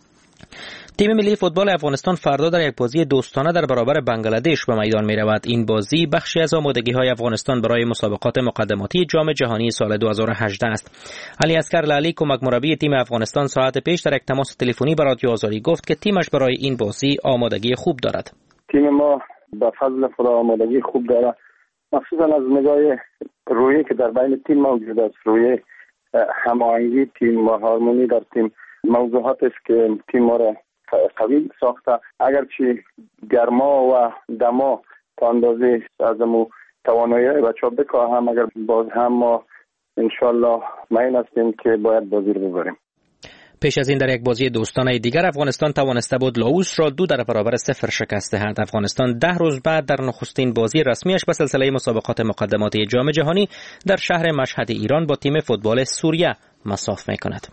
تیم ملی فوتبال افغانستان فردا در یک بازی دوستانه در برابر بنگلادش به میدان می رود. این بازی بخشی از آمادگی‌های افغانستان برای مسابقات مقدماتی جام جهانی سال 2018 است. علی اصغر لالی کمک مربی تیم افغانستان ساعت پیش در یک تماس تلفنی با رادیو آزادی گفت که تیمش برای این بازی آمادگی خوب دارد. تیم ما به فضل خدا آمادگی خوب دارد، مخصوصا از نگاه رویی که در بین تیم موجود است، روی هماهنگی تیم و هارمونی در تیم، موضوعاتی است که تیم ما را قوی ساخته. اگرچه گرما و دما تا اندازه از امو توانایی بچه ها بکاهم، اگر باز هم ما انشالله مین هستیم که باید بازی رو ببریم. پیش از این در یک بازی دوستانه دیگر افغانستان توانسته بود لاوس را 2-0 شکست دهد. افغانستان 10 روز بعد در نخستین بازی رسمیش به سلسله مسابقات مقدماتی جام جهانی در شهر مشهد ایران با تیم فوتبال سوریه مصاف می‌کند.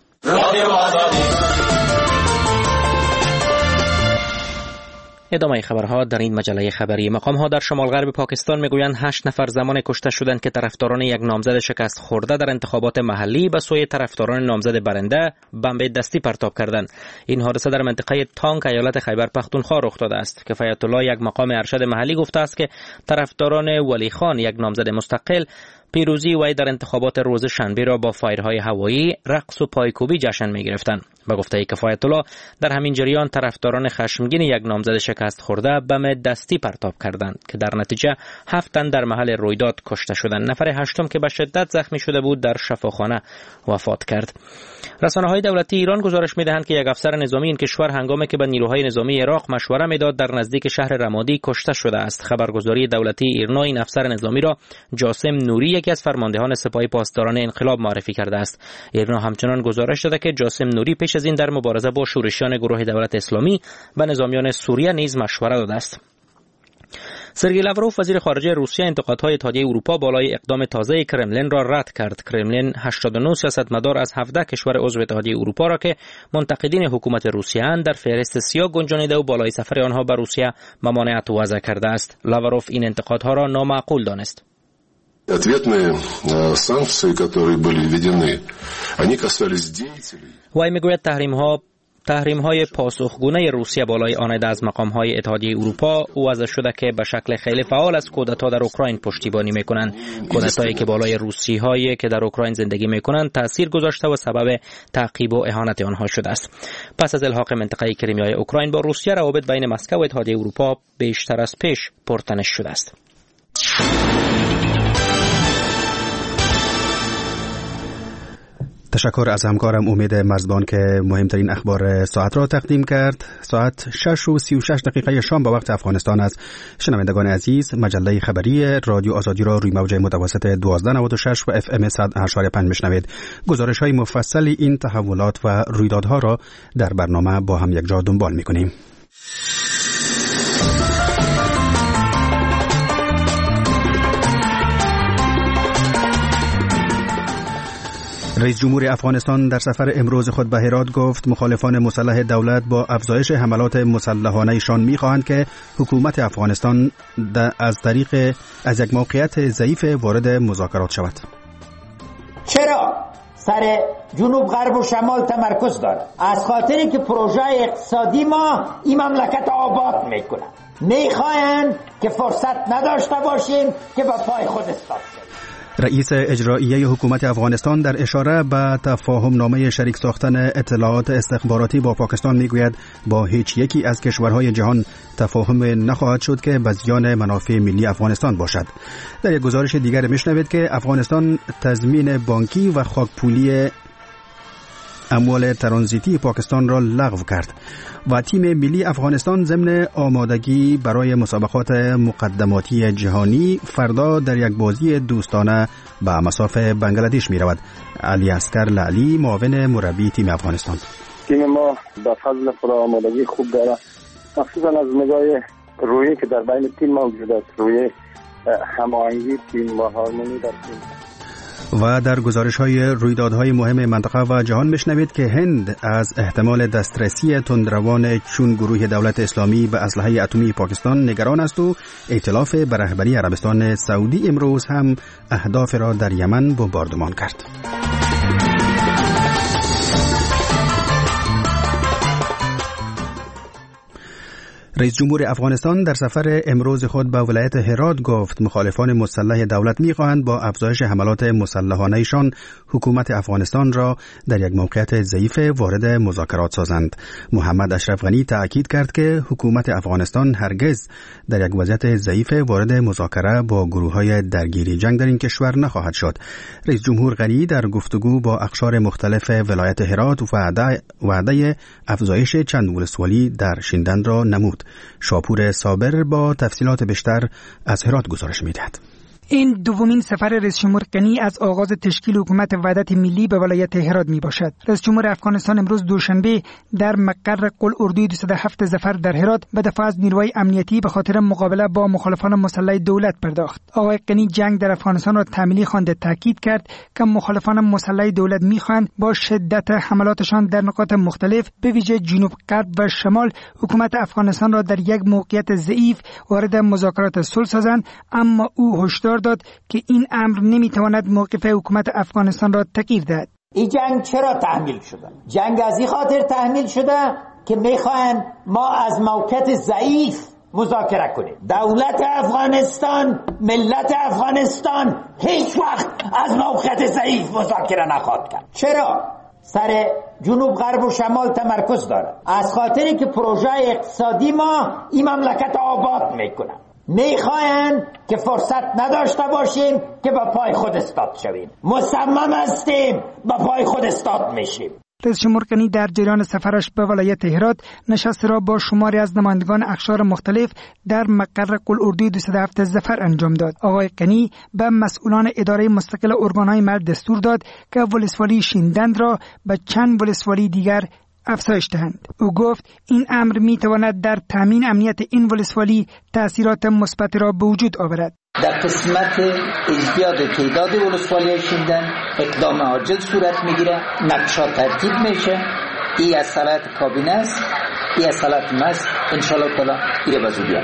ادامه خبرها در این مجله خبری. مقام‌ها در شمال غرب پاکستان میگویند 8 نفر زمان کشته شدند که طرفداران یک نامزد شکست خورده در انتخابات محلی به سوی طرفداران نامزد برنده بمب دستی پرتاب کردند. این حادثه در منطقه تانک ایالت خیبر پختونخوا رخ داده است. کفایت الله، یک مقام ارشد محلی، گفته است که طرفداران ولی خان، یک نامزد مستقل، پیروزی وی در انتخابات روز شنبه را با فایرهای هوایی، رقص و پایکوبی جشن می‌گرفتند. به گفته کفایت الله، در همین جریان طرفداران خشمگین یک نامزد شکست خورده بم دستی پرتاب کردند که در نتیجه 7 تن در محل رویداد کشته شدند. نفر هشتم که به شدت زخمی شده بود در شفاخانه وفات کرد. رسانه‌های دولتی ایران گزارش می‌دهند که یک افسر نظامی این کشور هنگامی که به نیروهای نظامی عراق مشوره می‌داد در نزدیک شهر رمادی کشته شده است. خبرگزاری دولتی ایرنا این افسر نظامی را جاسم نوری، یکی از فرماندهان سپاه پاسداران انقلاب، معرفی کرده است. ایرنا همچنان گزارش داده که جاسم نوری پیش از این در مبارزه با شورشیان گروه دولت اسلامی و نظامیان سوریه نیز مشوره داده است. سرگئی لاوروف، وزیر خارجه روسیه، انتقادهای اتحادیه اروپا بالای اقدام تازه کرملین را رد کرد. کرملین 89 سیاستمدار از 17 کشور عضو اتحادیه اروپا را که منتقدین حکومت روسیه اند در فهرست سیاه گنجانیده و بالای سفر آنها به روسیه ممانعت وضع کرده است. لاوروف این انتقادها را نامعقول دانست. Ответные санкции, которые были введены, они касались деятелей. وی میگوید تحریم‌های پاسخگونه روسیه بالای آنده از مقام‌های اتحادیه اروپا وضع شده که به شکل خیلی فعال از کودتا در اوکراین پشتیبانی می‌کنند. کودتایی که بالای روسی‌هایی که در اوکراین زندگی می‌کنند تأثیر گذاشته و سبب تعقیب و اهانت آنها شده است. پس از الحاق منطقه کریمیای اوکراین با روسیه، روابط بین مسکو و اتحادیه اروپا بیشتر از پیش پرتنش شده است. تشکر از همکارم امید مرزبان که مهمترین اخبار ساعت را تقدیم کرد. ساعت 6:36 شام به وقت افغانستان است. شنوندگان عزیز، مجله خبری رادیو آزادی را روی موج متوسط 1296 و FM 100.5 میشنوید. گزارش‌های مفصل این تحولات و رویدادها را در برنامه با هم یک جا دنبال می‌کنیم. رئیس جمهور افغانستان در سفر امروز خود به هرات گفت مخالفان مسلح دولت با افزایش حملات مسلحانه‌شان می‌خواهند که حکومت افغانستان از یک موقعیت ضعیف وارد مذاکرات شود. چرا سر جنوب غرب و شمال تمرکز دارد؟ از خاطری که پروژه اقتصادی ما این مملکت آباد میکنه. میخواهند که فرصت نداشته باشیم که با پای خود استاد شد. رئیس اجرایی حکومت افغانستان در اشاره به تفاهم نامه شریک ساختن اطلاعات استخباراتی با پاکستان میگوید با هیچ یکی از کشورهای جهان تفاهم نخواهد شد که به زیان منافع ملی افغانستان باشد. در یک گزارش دیگر میشنوید که افغانستان تضمین بانکی و خاکپولی اموال ترانزیتی پاکستان را لغو کرد و تیم ملی افغانستان ضمن آمادگی برای مسابقات مقدماتی جهانی فردا در یک بازی دوستانه به مصاف بنگلادش می رود. علی اصغر لعلی، معاون مربی تیم افغانستان: تیم ما به فضل خدا آمادگی خوب داره، مخصوصا از نگاه رویی که در بین تیم موجود است، روی هماهنگی تیم و هارمونی در تیم. و در گزارش‌های رویدادهای مهم منطقه و جهان میشنوید که هند از احتمال دسترسی تندروان چون گروه دولت اسلامی به اسلحه اتمی پاکستان نگران است و ائتلاف به رهبری عربستان سعودی امروز هم اهداف را در یمن بمباردمان کرد. رئیس جمهور افغانستان در سفر امروز خود به ولایت هرات گفت مخالفان مسلح دولت می‌خواهند با افزایش حملات مسلحانه‌شان حکومت افغانستان را در یک موقعیت ضعیف وارد مذاکرات سازند. محمد اشرف غنی تأکید کرد که حکومت افغانستان هرگز در یک وضعیت ضعیف وارد مذاکره با گروه‌های درگیری جنگ در این کشور نخواهد شد. رئیس جمهور غنی در گفتگو با اقشار مختلف ولایت هرات وعده افزایش چند ولسوالی در شیندن را نمود. شاپور صابر با تفصیلات بیشتر از هرات گزارش می‌دهد. این دومین سفر رئیس جمهور غنی از آغاز تشکیل حکومت وحدت ملی به ولایت هرات می باشد. رئیس جمهور افغانستان امروز دوشنبه در مقر قل اردوی 207 ظفر در هرات به دفاع از نیروهای امنیتی به خاطر مقابله با مخالفان مسلح دولت پرداخت. آقای غنی جنگ در افغانستان را تأمیلی خوانده، تاکید کرد که مخالفان مسلح دولت می‌خواهند با شدت حملاتشان در نقاط مختلف به ویژه جنوب، غرب و شمال حکومت افغانستان را در یک موقعیت ضعیف وارد مذاکرات صلح سازند، اما او هشدار داد که این امر نمیتواند موقف حکومت افغانستان را تغییر دهد. این جنگ چرا تحمیل شده؟ جنگ از این خاطر تحمیل شده که میخواهند ما از موقعیت ضعیف مذاکره کنیم. دولت افغانستان، ملت افغانستان هیچ وقت از موقعیت ضعیف مذاکره نخواهد کرد. چرا؟ سر جنوب، غرب و شمال تمرکز داره. از خاطری که پروژه اقتصادی ما این مملکت آباد میکنه. میخواین که فرصت نداشته باشیم که با پای خود استاد شویم. مصمم هستیم با پای خود استاد میشیم. رئیس جمهور غنی در جریان سفرش به ولایت هرات نشست را با شماری از نمایندگان اقشار مختلف در مقر قل اردوی 207 ظفر انجام داد. آقای غنی به مسئولان اداره مستقل ارگانهای محل دستور داد که ولسوالی شیندند را به چند ولسوالی دیگر افزایش دهند. او گفت این امر میتواند در تامین امنیت این ولسوالی تأثیرات مثبت را به وجود آورد. در قسمت ازدیاد تعداد ولسوالی شیندن اقدام عاجل صورت میگیره، نقشا ترتیب میشه. این از صلاحیت کابینه است، این از صلاحیت ماست. انشالله تعالی ایره بزودیان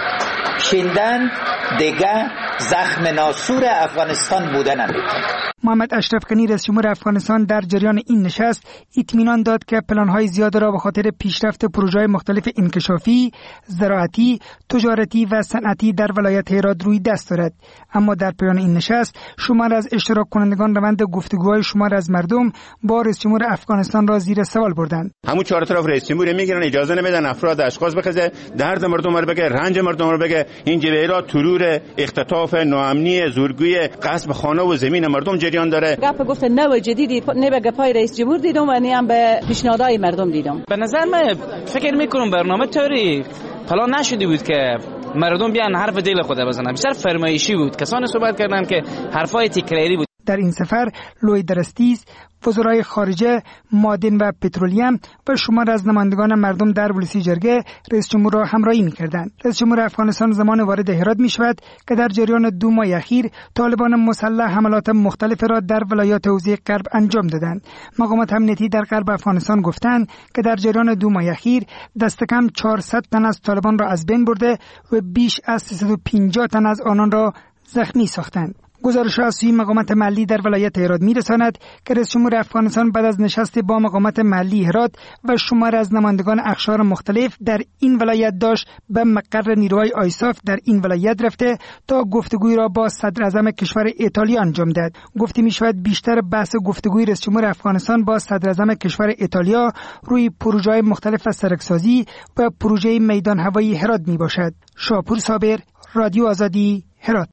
شیندن دیگه زخم ناسور افغانستان بودن نمیتونه. محمد اشرف غنی رئیس جمهور افغانستان در جریان این نشست اطمینان داد که پلان‌های زیاد را به خاطر پیشرفت پروژه‌های مختلف انکشافی، زراعتی، تجارتی و صنعتی در ولایت هرات روی دست دارد. اما در پایان این نشست شمار از اشتراک کنندگان روند گفتگوهای شمار از مردم با رئیس جمهور افغانستان را زیر سوال بردند. همون چهار طرف رئیس جمهور میگیرن، اجازه نمیدن افراد اشخاص بخزه، درد مردم رو بگه، رنج مردم رو بگه. این جبهه ترور، اختطاف، ناامنی، زورگویی، غصب خانه و زمین مردم جریان داره. گپ گفت نو جدیدی نه به گپای رئیس جمهور دیدم و نه هم به پیشنهادهای مردم دیدم. به نظر من فکر میکنم برنامه طوری پلان نشده بود که مردم بیان حرف دل خود بزنن. بیشتر فرمایشی بود. کسانی صحبت کردن که حرفای تکراری بود. در این سفر لوی درستیز، وزرای خارجه، معدن و پترولیم و شمار از نمایندگان مردم در ولسی جرگه رئیس جمهور را همراهی می‌کردند. رئیس جمهور افغانستان زمان وارد هرات می‌شود که در جریان 2 ماه اخیر طالبان مسلح حملات مختلف را در ولایات حوزه غرب انجام دادند. مقامات امنیتی در غرب افغانستان گفتند که در جریان 2 ماه اخیر دست کم 400 تن از طالبان را از بین برده و بیش از 350 تن از آنان را زخمی ساختند. گزارش از سوی مقامات محلی در ولایت هرات می‌رساند که رئیس جمهور افغانستان بعد از نشست با مقامات محلی هرات و شمار از نمایندگان اقشار مختلف در این ولایت داشت به مقر نیروهای آیساف در این ولایت رفته تا گفتگوی را با صدر اعظم کشور ایتالیا انجام دهد. گفته می‌شود بیشتر بحث گفتگوی رئیس جمهور افغانستان با صدر اعظم کشور ایتالیا روی پروژه‌های مختلف از سرکسازی و پروژه میدان هوایی هرات میباشد. شاپور صابر، رادیو آزادی، هرات.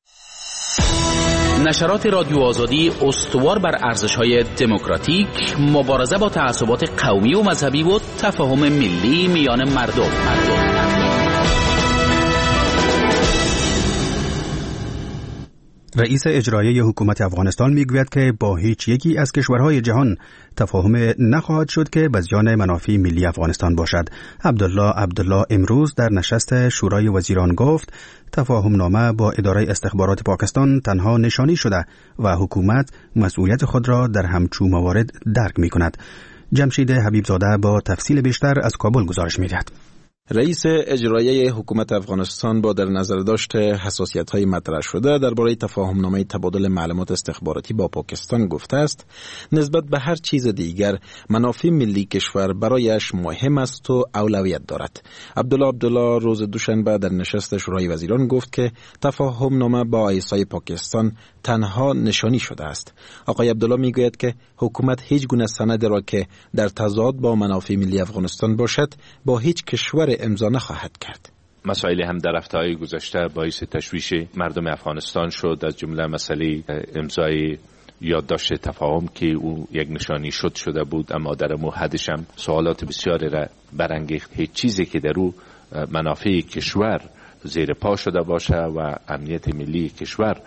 نشرات رادیو آزادی استوار بر ارزش‌های دموکراتیک، مبارزه با تعصبات قومی و مذهبی و تفاهم ملی میان مردم. رئیس اجرایی حکومت افغانستان میگوید که با هیچ یکی از کشورهای جهان تفاهم نخواهد شد که به زیان منافع ملی افغانستان باشد. عبدالله امروز در نشست شورای وزیران گفت تفاهم نامه با اداره استخبارات پاکستان تنها نشانی شده و حکومت مسئولیت خود را در همچون موارد درک می کند. جمشید حبیبزاده با تفصیل بیشتر از کابل گزارش می دهد. رئیس اجرایی حکومت افغانستان با در نظر داشت حساسیت‌های مطرح شده درباره تفاهم‌نامه تبادل معلومات استخباراتی با پاکستان گفته است نسبت به هر چیز دیگر منافع ملی کشور برایش مهم است و اولویت دارد. عبدالله روز دوشنبه در نشست شورای وزیران گفت که تفاهم‌نامه با ایسای پاکستان تنها نشانی شده است. آقای عبدالله میگوید که حکومت هیچ گونه سند را که در تضاد با منافع ملی افغانستان باشد با هیچ کشور امضا نخواهد کرد. مسائلی هم در هفته‌های گذشته باعث تشویش مردم افغانستان شد، از جمله مسئله امضای یادداشت تفاهم که او یک نشانی شده بود، اما در حدش هم سوالات بسیاری را برانگیخت. هیچ چیزی که در او منافع کشور زیر پا شده باشه و امنیت ملی کشور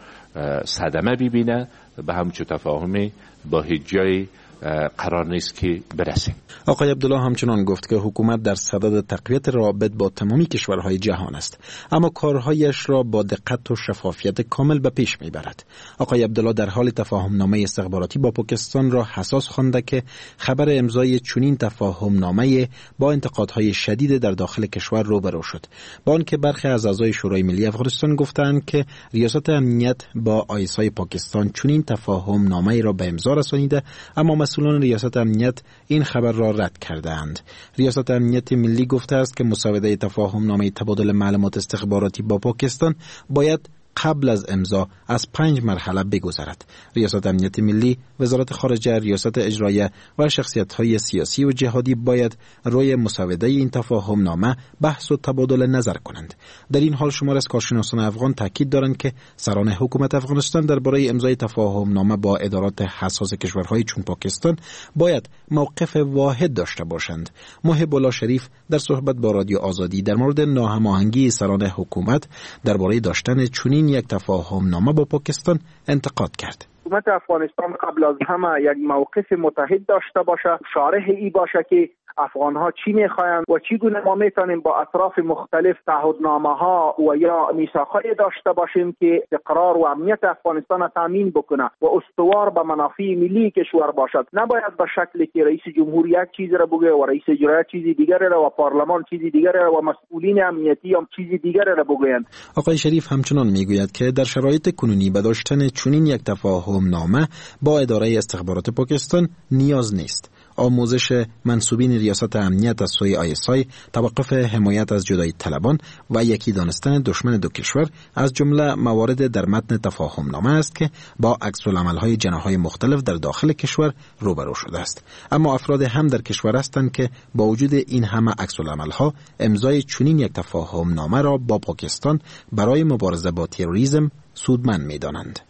صدمه ببینه، به همچون تفاهمی با هیچ جای قرار نیست که برسیم. آقای عبدالله همچنان گفت که حکومت در صدد تقویت روابط با تمامی کشورهای جهان است، اما کارهایش را با دقت و شفافیت کامل به پیش میبرد. آقای عبدالله در حال تفاهم نامه استخباراتی با پاکستان را حساس خوانده که خبر امضای چنین تفاهم نامه با انتقادهای شدید در داخل کشور روبرو شد، با آنکه برخی از اعضای شورای ملی افغانستان گفتند که ریاست امنیت با آیسای پاکستان چنین تفاهم نامه را به امضا رسانیده، اما مسئولان ریاست امنیت این خبر را رد کردند. ریاست امنیت ملی گفته است که مسوده تفاهم نامه تبادل معلومات استخباراتی با پاکستان باید قبل از امضا از 5 مرحله بگذرد. ریاست امنیت ملی، وزارت خارجه، ریاست اجرایه و شخصیت‌های سیاسی و جهادی باید روی مسوده این تفاهم نامه بحث و تبادل نظر کنند. در این حال شمار از کارشناسان افغان تاکید دارند که سران حکومت افغانستان درباره امضای تفاهم نامه با ادارات حساس کشورهای چون پاکستان باید موقف واحد داشته باشند. محب الله شریف در صحبت با رادیو آزادی در مورد ناهماهنگی سران حکومت درباره داشتن چنین یک تفاهم نامه با پاکستان انتقاد کرد. حکومت افغانستان قبل از همه یک موقف متحد داشته باشه، شارح ای باشه که افغانها چی میخواین و چگونه ما میتونیم با اطراف مختلف تعهدنامه ها و یا میثاقهای داشته باشیم که استقرار و امنیت افغانستان تامین بکنه و استوار به منافع ملی کشور باشد. نباید به شکلی که رئیس جمهور یک چیز را بگه و رئیس اجرایی چیزی دیگر را و پارلمان چیزی دیگر را و مسئولین امنیتی هم چیزی دیگر را بگویند. آقای شریف همچنان میگوید که در شرایط کنونی به داشتن چنین یک تفاهم نامه با اداره استخبارات پاکستان نیاز نیست. آموزش منسوبین ریاست امنیت از سوی آیسای، توقف حمایت از جدایی طلبان و یکی دانستن دشمن دو کشور از جمله موارد در متن تفاهم نامه است که با عکس‌العمل‌های جناح‌های مختلف در داخل کشور روبرو شده است. اما افراد هم در کشور هستند که با وجود این همه عکس‌العمل‌ها امضای چنین یک تفاهم نامه را با پاکستان برای مبارزه با تروریسم سودمند می‌دانند.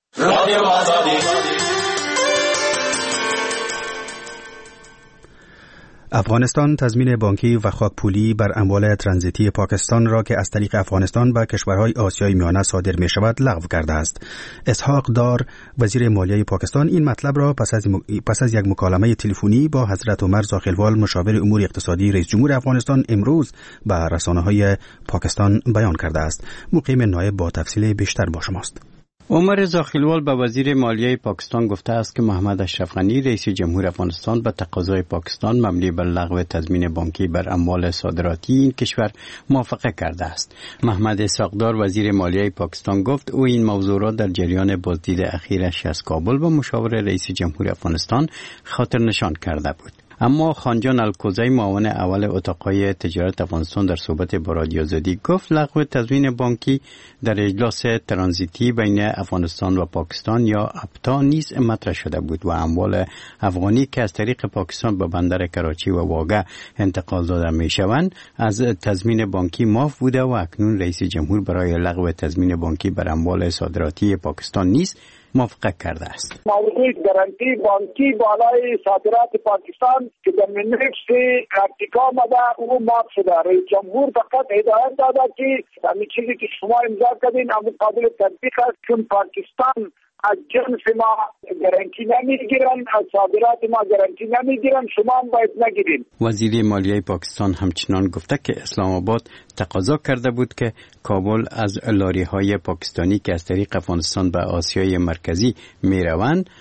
افغانستان تضمین بانکی و خاکپولی بر اموال ترانزیتی پاکستان را که از طریق افغانستان به کشورهای آسیای میانه صادر می شود لغو کرده است. اسحاق دار وزیر مالیه پاکستان این مطلب را پس از یک مکالمه تلفنی با حضرت عمر زاخیلوال مشاور امور اقتصادی رئیس جمهور افغانستان امروز به رسانه‌های پاکستان بیان کرده است. مقیم نایب با تفصیل بیشتر با شماست. عمر زاخیلوال به وزیر مالیه پاکستان گفته است که محمد اشرف غنی رئیس جمهور افغانستان به تقاضای پاکستان مبنی بر لغو تضمین بانکی بر اموال صادراتی این کشور موافقه کرده است. محمد اسحاقدار وزیر مالیه پاکستان گفت او این موضوع را در جریان بازدید اخیرش از کابل با مشاور رئیس جمهور افغانستان خاطر نشان کرده بود. اما خانجان الکوزی معاون اول اتاقای تجارت افغانستان در صحبت با رادیو آزادی گفت لغو تضمین بانکی در اجلاس ترانزیتی بین افغانستان و پاکستان یا ابتا نیز مطرح شده بود و اموال افغانی که از طریق پاکستان به بندر کراچی و واگه انتقال داده می شوند از تضمین بانکی معاف بوده و اکنون رئیس جمهور برای لغو تضمین بانکی بر اموال صادراتی پاکستان نیز موافقه کرده است. موضوع گارانتی بانکی بالای صادرات پاکستان که در منیکس ارتکا آمده او معاف شده. رئیس جمهور فقط هدایت داده که همین چیزی که شما امضا کردین همون قابل تطبیق است، چون پاکستان از جنس ما گارانتی نمیگیرن، از صادرات ما گارانتی نمیگیرن، شما هم باید نگیرین. وزیر مالیه پاکستان همچنان گفته که اسلام آباد تقاضا کرده بود که کابل از لاری‌های پاکستانی که از طریق افغانستان به آسیای مرکزی میروند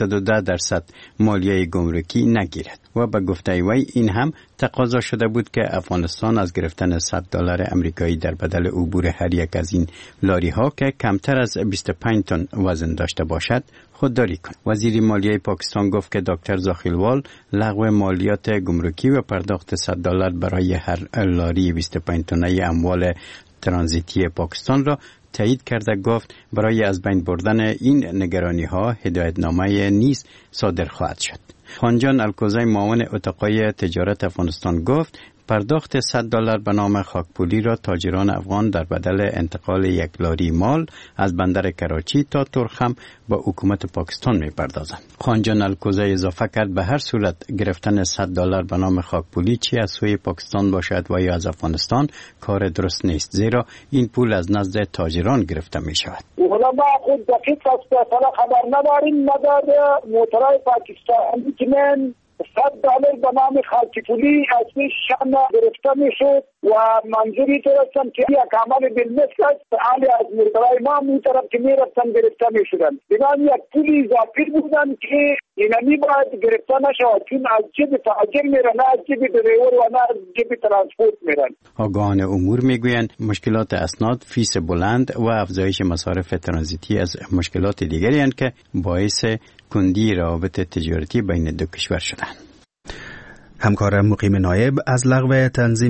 110% مالیه گمرکی نگیرد و به گفته وی این هم تقاضا شده بود که افغانستان از گرفتن $100 آمریکایی در بدل عبور هر یک از این لاری‌ها که کمتر از 25 تن وزن داشته باشد خودداری کند. وزیر مالیه پاکستان گفت که دکتر زاخیلوال لغو مالیات گمرکی و پرداخت $100 برای هر لاری 25 تنه اموال ترانزیتی پاکستان را تایید کرده. گفت برای از بین بردن این نگرانی‌ها هدایتنامه نیز صادر خواهد شد. خانجان الکوزی معاون اتاقای تجارت افغانستان گفت پرداخت $100 به نام خاکپولی را تاجران افغان در بدل انتقال 1 لاری مال از بندر کراچی تا ترخم با حکومت پاکستان می‌پردازند. خانجان الکوزی اضافه کرد به هر صورت گرفتن $100 به نام خاکپولی چی از سوی پاکستان باشد و یا از افغانستان کار درست نیست، زیرا این پول از نزد تاجران گرفته می‌شود. علما خود دقیق از خبر نداریم مگر موترهای پاکستانی که من $100 به نام خاکپولی از پیششان گرفته میشد و منظوری طرفتن که یک عمل بالمثل است، حالی از موترهای ما اون طرف که میرفتن گرفته میشدن. بنام یک پولی اضافی بودن که اینمی باید گرفته نشود، چون از جیب تاجر میرن، نه از جیب دریور و نه از جیب ترانسپورت میرن. آگاهان امور میگویند مشکلات اسناد، فیس بلند و افزایش مصارف ترانزیتی از مشکلات دیگری هستند که باعث کندی روابط تجارتی بین دو کشور شدند. همکار مقیم نایب از لغو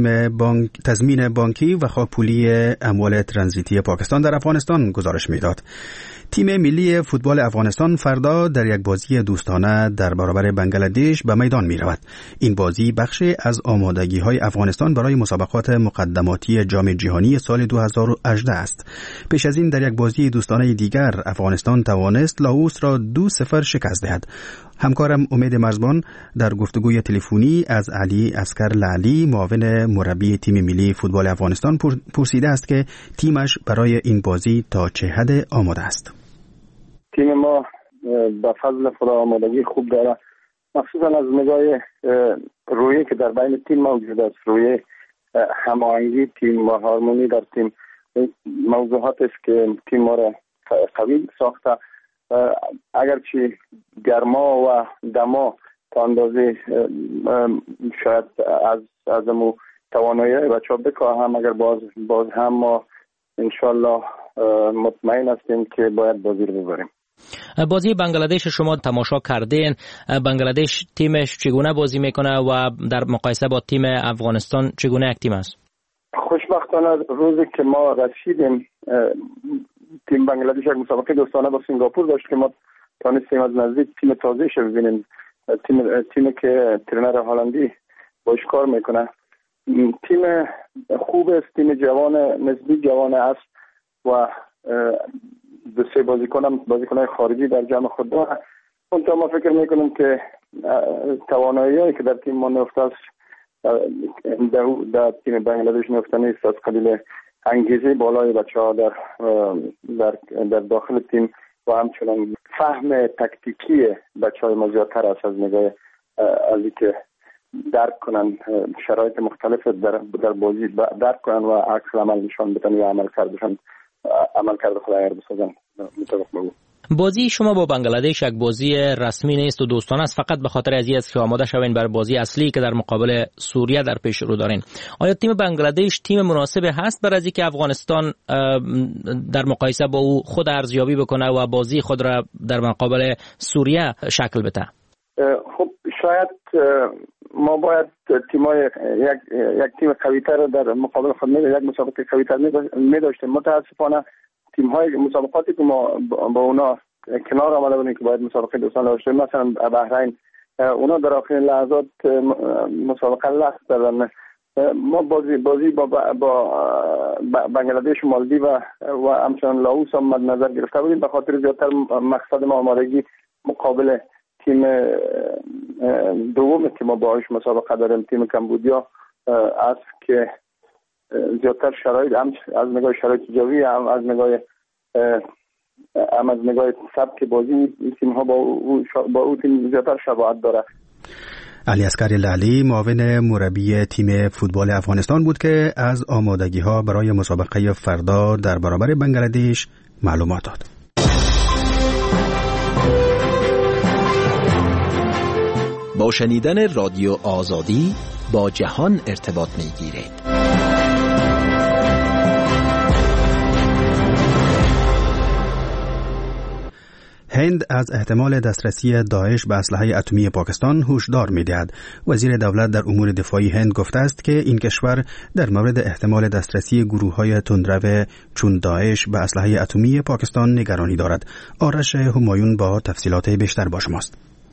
تضمین بانکی و خاکپولی اموال ترانزیتی پاکستان در افغانستان گزارش میداد. تیم ملی فوتبال افغانستان فردا در یک بازی دوستانه در برابر بنگلادش به میدان می رود. این بازی بخشی از آمادگی‌های افغانستان برای مسابقات مقدماتی جام جهانی سال 2018 است. پیش از این در یک بازی دوستانه دیگر افغانستان توانست لاوس را 2-0 شکست دهد. همکارم امید مرزبان در گفتگوی تلفنی از علی عسکر لعلی معاون مربی تیم ملی فوتبال افغانستان پرسیده است که تیمش برای این بازی تا چه حد آماده است. تیم ما به فضل خدا آمادگی خوب داره، مخصوصا از نگاه رویی که در بین تیم موجود است، روی هماهنگی تیم و هارمونی در تیم، موضوعات است که تیم ما را قوی ساخته. اگرچه گرما و دما تا اندازه شاید از امو توانایی بچه ها بکاهم، اگر باز هم ما انشالله مطمئن هستیم که باید بازی رو ببریم. بازی بنگلادش شما تماشا کردین، بنگلادش تیمش چگونه بازی میکنه و در مقایسه با تیم افغانستان چگونه یک تیم است؟ خوشبختانه روزی که ما رسیدیم تیم بنگلادش یک مسابقه دوستانه با سنگاپور داشت که ما تانستیم از نزدیک تیم تازه‌اش رو ببینیم، تیمی که ترینر هلندی باش کار میکنه. تیم خوب است، تیم جوان، نسبی جوان است و دو سه بازیکن‌های خارجی در جمع خود داره. اونجا ما فکر میکنیم که توانایی‌هایی که در تیم ما نفته است در تیم بنگلادش نفته نیست، از قبیل انگیزه بالای بچه‌ها در داخل تیم و همچنان فهم تکتیکی بچه‌های ما زیادتر است از نگاه از اینکه درک کنن شرایط مختلف در بازی درک کنن و عکس عمل نشان بدن یا عمل کرده خدای بسازن. مطابق بگو بازی شما با بنگلادش یک بازی رسمی نیست و دوستانه است، فقط به خاطر از اینکه آماده شوین برای بازی اصلی که در مقابل سوریه در پیش رو دارین. آیا تیم بنگلادش تیم مناسبی هست برای اینکه افغانستان در مقایسه با او خود ارزیابی بکنه و بازی خود را در مقابل سوریه شکل بده؟ خب شاید ما باید تیمای یک تیم قوی‌تر در مقابل خود یک مسابقه قوی‌تر می‌داشتیم. متأسفانه تیم‌های مسابقاتی که ما با اونا کنار آمده بودیم که باید مسابقه دوستانه داشتیم، مثلا بحرین، اونا در آخرین لحظات مسابقه لغو کردن. ما بازی با بنگلادش و مالدیو و همچنان لاوس هم مد نظر گرفته بودیم، به خاطر زیادتر مقصد ما آمادگی مقابل تیم دوم که ما باهاش مسابقه داریم، تیم کمبودیا است که زیادتر شرایط هم از نگاه شرایط جوی هم از نگاه سبک بازی این تیم ها با او تیم زیادتر شباهت داره. علی عسکر لعلی معاون مربی تیم فوتبال افغانستان بود که از آمادگی ها برای مسابقه فردا در برابر بنگلادش معلومات داد. با شنیدن رادیو آزادی با جهان ارتباط می‌گیرید. هند از احتمال دسترسی داعش به اسلحه اتمی پاکستان هشدار می‌دهد. وزیر دولت در امور دفاعی هند گفته است که این کشور در مورد احتمال دسترسی گروه‌های تندرو چون داعش به اسلحه اتمی پاکستان نگرانی دارد. آرش همایون با تفصیلات بیشتر با شماست.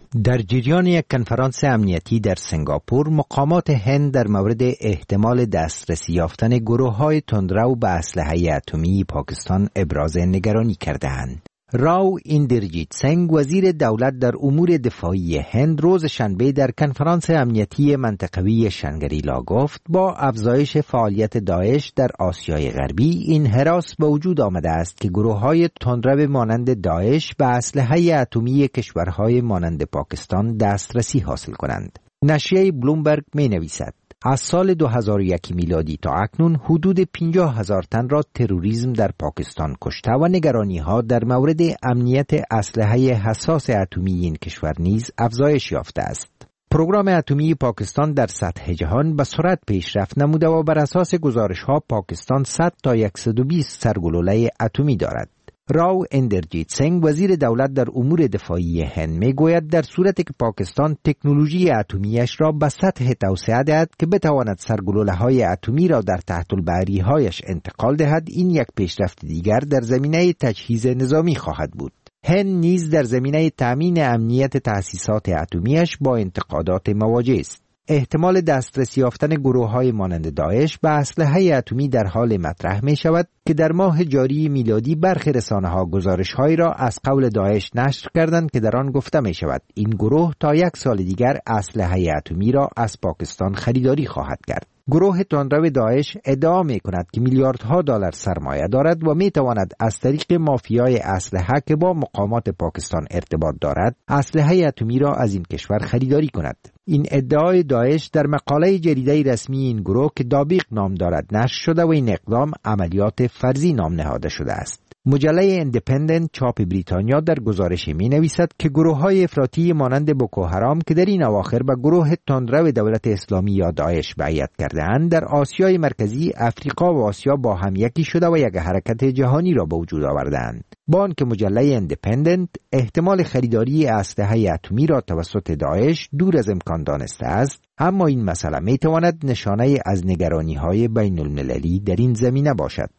در جریان یک کنفرانس امنیتی در سنگاپور، مقامات هند در مورد احتمال دسترسی یافتن گروه‌های تندرو به اسلحه اتمی پاکستان ابراز نگرانی کرده‌اند. راو ایندرجیت سنگ، وزیر دولت در امور دفاعی هند، روز شنبه در کنفرانس امنیتی منطقوی شنگریلا گفت با افزایش فعالیت داعش در آسیای غربی این هراس به وجود آمده است که گروه‌های تندرو مانند داعش به اسلحه اتمی کشورهای مانند پاکستان دسترسی حاصل کنند. نشریه بلومبرگ می‌نویسد از سال 2001 میلادی تا اکنون حدود 50,000 تن را تروریسم در پاکستان کشته و نگرانی‌ها در مورد امنیت اسلحه حساس اتمی این کشور نیز افزایش یافته است. پروگرام اتمی پاکستان در سطح جهان به سرعت پیشرفت نموده و بر اساس گزارش‌ها پاکستان 100 تا 120 سرگلوله اتمی دارد. راو ایندرجیت سنگ، وزیر دولت در امور دفاعی هند، میگوید در صورتی که پاکستان تکنولوژی اتمیش را به سطح توسعه دهد که بتواند سرگلوله‌های اتمی را در تحت البحری‌هایش انتقال دهد، این یک پیشرفت دیگر در زمینه تجهیز نظامی خواهد بود. هند نیز در زمینه تأمین امنیت تأسیسات اتمیش با انتقادات مواجه است. احتمال دسترسی یافتن گروه‌های مانند داعش به اسلحه اتمی در حال مطرح می شود که در ماه جاری میلادی برخی رسانه‌ها گزارش‌هایی را از قول داعش نشر کردند که در آن گفته می شود این گروه تا 1 سال دیگر اسلحه اتمی را از پاکستان خریداری خواهد کرد. گروه تندرو داعش ادعا می کند که میلیاردها دلار سرمایه دارد و می تواند از طریق مافیای اسلحه که با مقامات پاکستان ارتباط دارد، اسلحه اتمی را از این کشور خریداری کند. این ادعای داعش در مقاله جریده رسمی این گروه که دابیق نام دارد نشر شده و این اقدام عملیات فرضی نام نهاده شده است. مجله ایندیپندنت چاپ بریتانیا در گزارشی می نویسد که گروه‌های افراطی مانند بوکو حرام که در این اواخر به گروه تندرو دولت اسلامی یا داعش بیعت کرده‌اند، در آسیای مرکزی، افریقا و آسیا با هم یکی شده و یک حرکت جهانی را به وجود آورده‌اند. با آنکه مجله ایندیپندنت احتمال خریداری اسلحه اتمی را توسط داعش دور از امکان دانسته است، اما این مسئله می تواند نشانه از نگرانی‌های بین المللی در این زمینه باشد.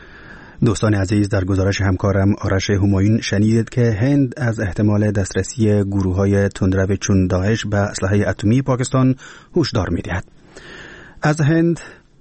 دوستان عزیز، در گزارش همکارم آرش همایون شنیدید که هند از احتمال دسترسی گروه‌های تندرو چون داعش به اسلحه اتمی پاکستان هشدار می‌دهد. از هند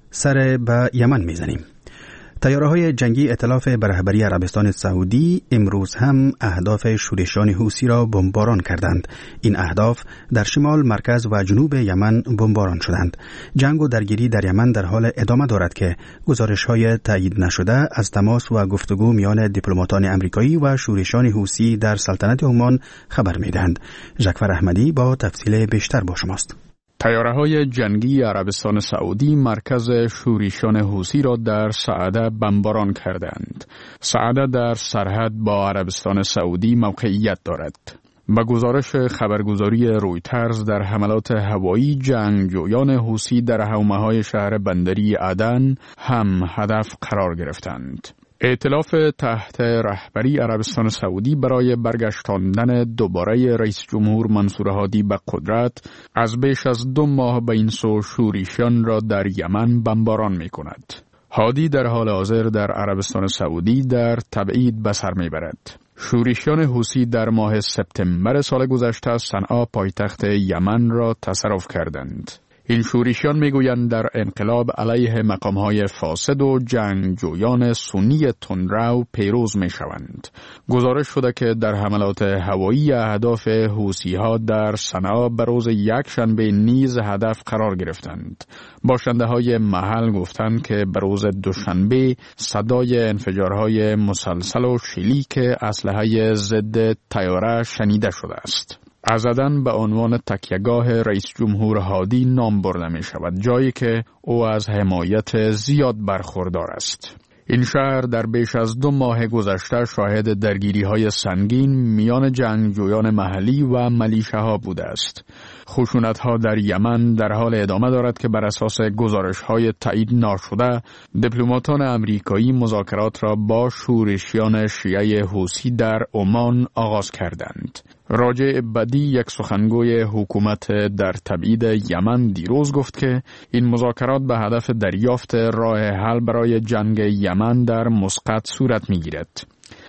سر به یمن می‌زنیم. طیاره‌های جنگی ائتلاف به رهبری عربستان سعودی امروز هم اهداف شورشیان حوثی را بمباران کردند. این اهداف در شمال، مرکز و جنوب یمن بمباران شدند. جنگ و درگیری در یمن در حال ادامه دارد که گزارش‌های تایید نشده از تماس و گفتگو میان دیپلماتان آمریکایی و شورشیان حوثی در سلطنت عمان خبر می‌دهند. ژکفر احمدی با تفصیل بیشتر با شماست. طیاره‌های جنگی عربستان سعودی مرکز شورشیان حوثی را در سعده بمباران کردند. سعده در سرحد با عربستان سعودی موقعیت دارد. با گزارش خبرگزاری رویترز، در حملات هوایی جنگجویان حوثی در حومه‌های شهر بندری عدن هم هدف قرار گرفتند. ائتلاف تحت رهبری عربستان سعودی برای برگشتاندن دوباره رئیس جمهور منصور هادی به قدرت از بیش از 2 ماه به این سو شورشیان را در یمن بمباران می کند. هادی در حال حاضر در عربستان سعودی در تبعید به سر می برد. شورشیان حوثی در ماه سپتامبر سال گذشته صنعا پایتخت یمن را تصرف کردند. این شورشیان میگویند در انقلاب علیه مقامهای فاسد و جنگجویان سنی تندرو پیروز میشوند. گزارش شده که در حملات هوایی اهداف حوثی‌ها در صنعا به روز یکشنبه نیز هدف قرار گرفتند. باشنده‌های محل گفتند که به روز دوشنبه صدای انفجارهای مسلسل و شلیک اسلحه ضد طیاره شنیده شده است. از عدن به عنوان تکیهگاه رئیس جمهور هادی نام برده می شود، جایی که او از حمایت زیاد برخوردار است. این شهر در بیش از 2 ماه گذشته شاهد درگیری‌های سنگین میان جنگجویان محلی و ملیشه‌ها بوده است. خشونت‌ها در یمن در حال ادامه دارد که بر اساس گزارش‌های تایید نشده، دیپلماتان آمریکایی مذاکرات را با شورشیان شیعه حوثی در عمان آغاز کردند. راجع بدی، یک سخنگوی حکومت در تبعید یمن، دیروز گفت که این مذاکرات به هدف دریافت راه حل برای جنگ یمن در مسقط صورت می‌گیرد.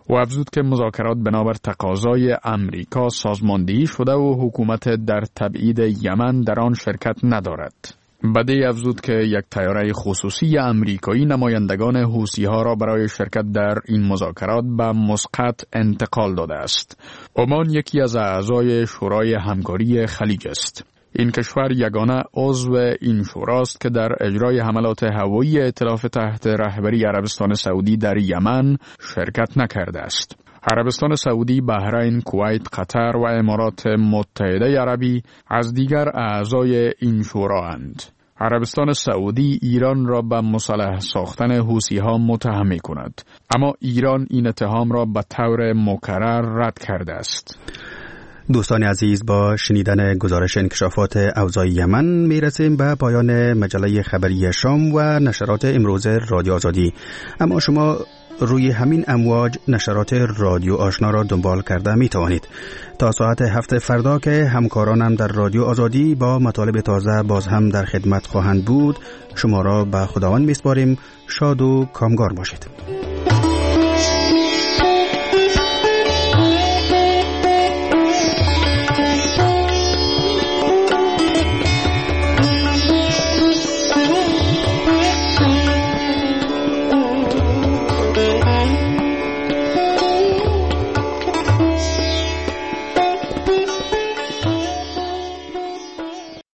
و افزود که مذاکرات بنابر تقاضای امریکا سازماندهی شده و حکومت در تبعید یمن در آن شرکت ندارد. بدی افزود که یک طیاره خصوصی امریکایی نمایندگان حوثی‌ها را برای شرکت در این مذاکرات به مسقط انتقال داده است. عمان یکی از اعضای شورای همکاری خلیج است. این کشور یگانه عضو این شوراست که در اجرای حملات هوایی ائتلاف تحت رهبری عربستان سعودی در یمن شرکت نکرده است. عربستان سعودی، بحرین، کویت، قطر و امارات متحده عربی از دیگر اعضای این شورا اند. عربستان سعودی ایران را به مسلح ساختن حوثی‌ها متهم می‌کند، اما ایران این اتهام را به طور مکرر رد کرده است. دوستان عزیز، با شنیدن گزارش انکشافات اوضاع یمن میرسیم به پایان مجله خبری شام و نشرات امروز رادیو آزادی. اما شما روی همین امواج نشرات رادیو آشنا را دنبال کرده می توانید. تا ساعت 7 فردا که همکارانم در رادیو آزادی با مطالب تازه باز هم در خدمت خواهند بود، شما را به خداوند میسپاریم. شاد و کامگار باشید.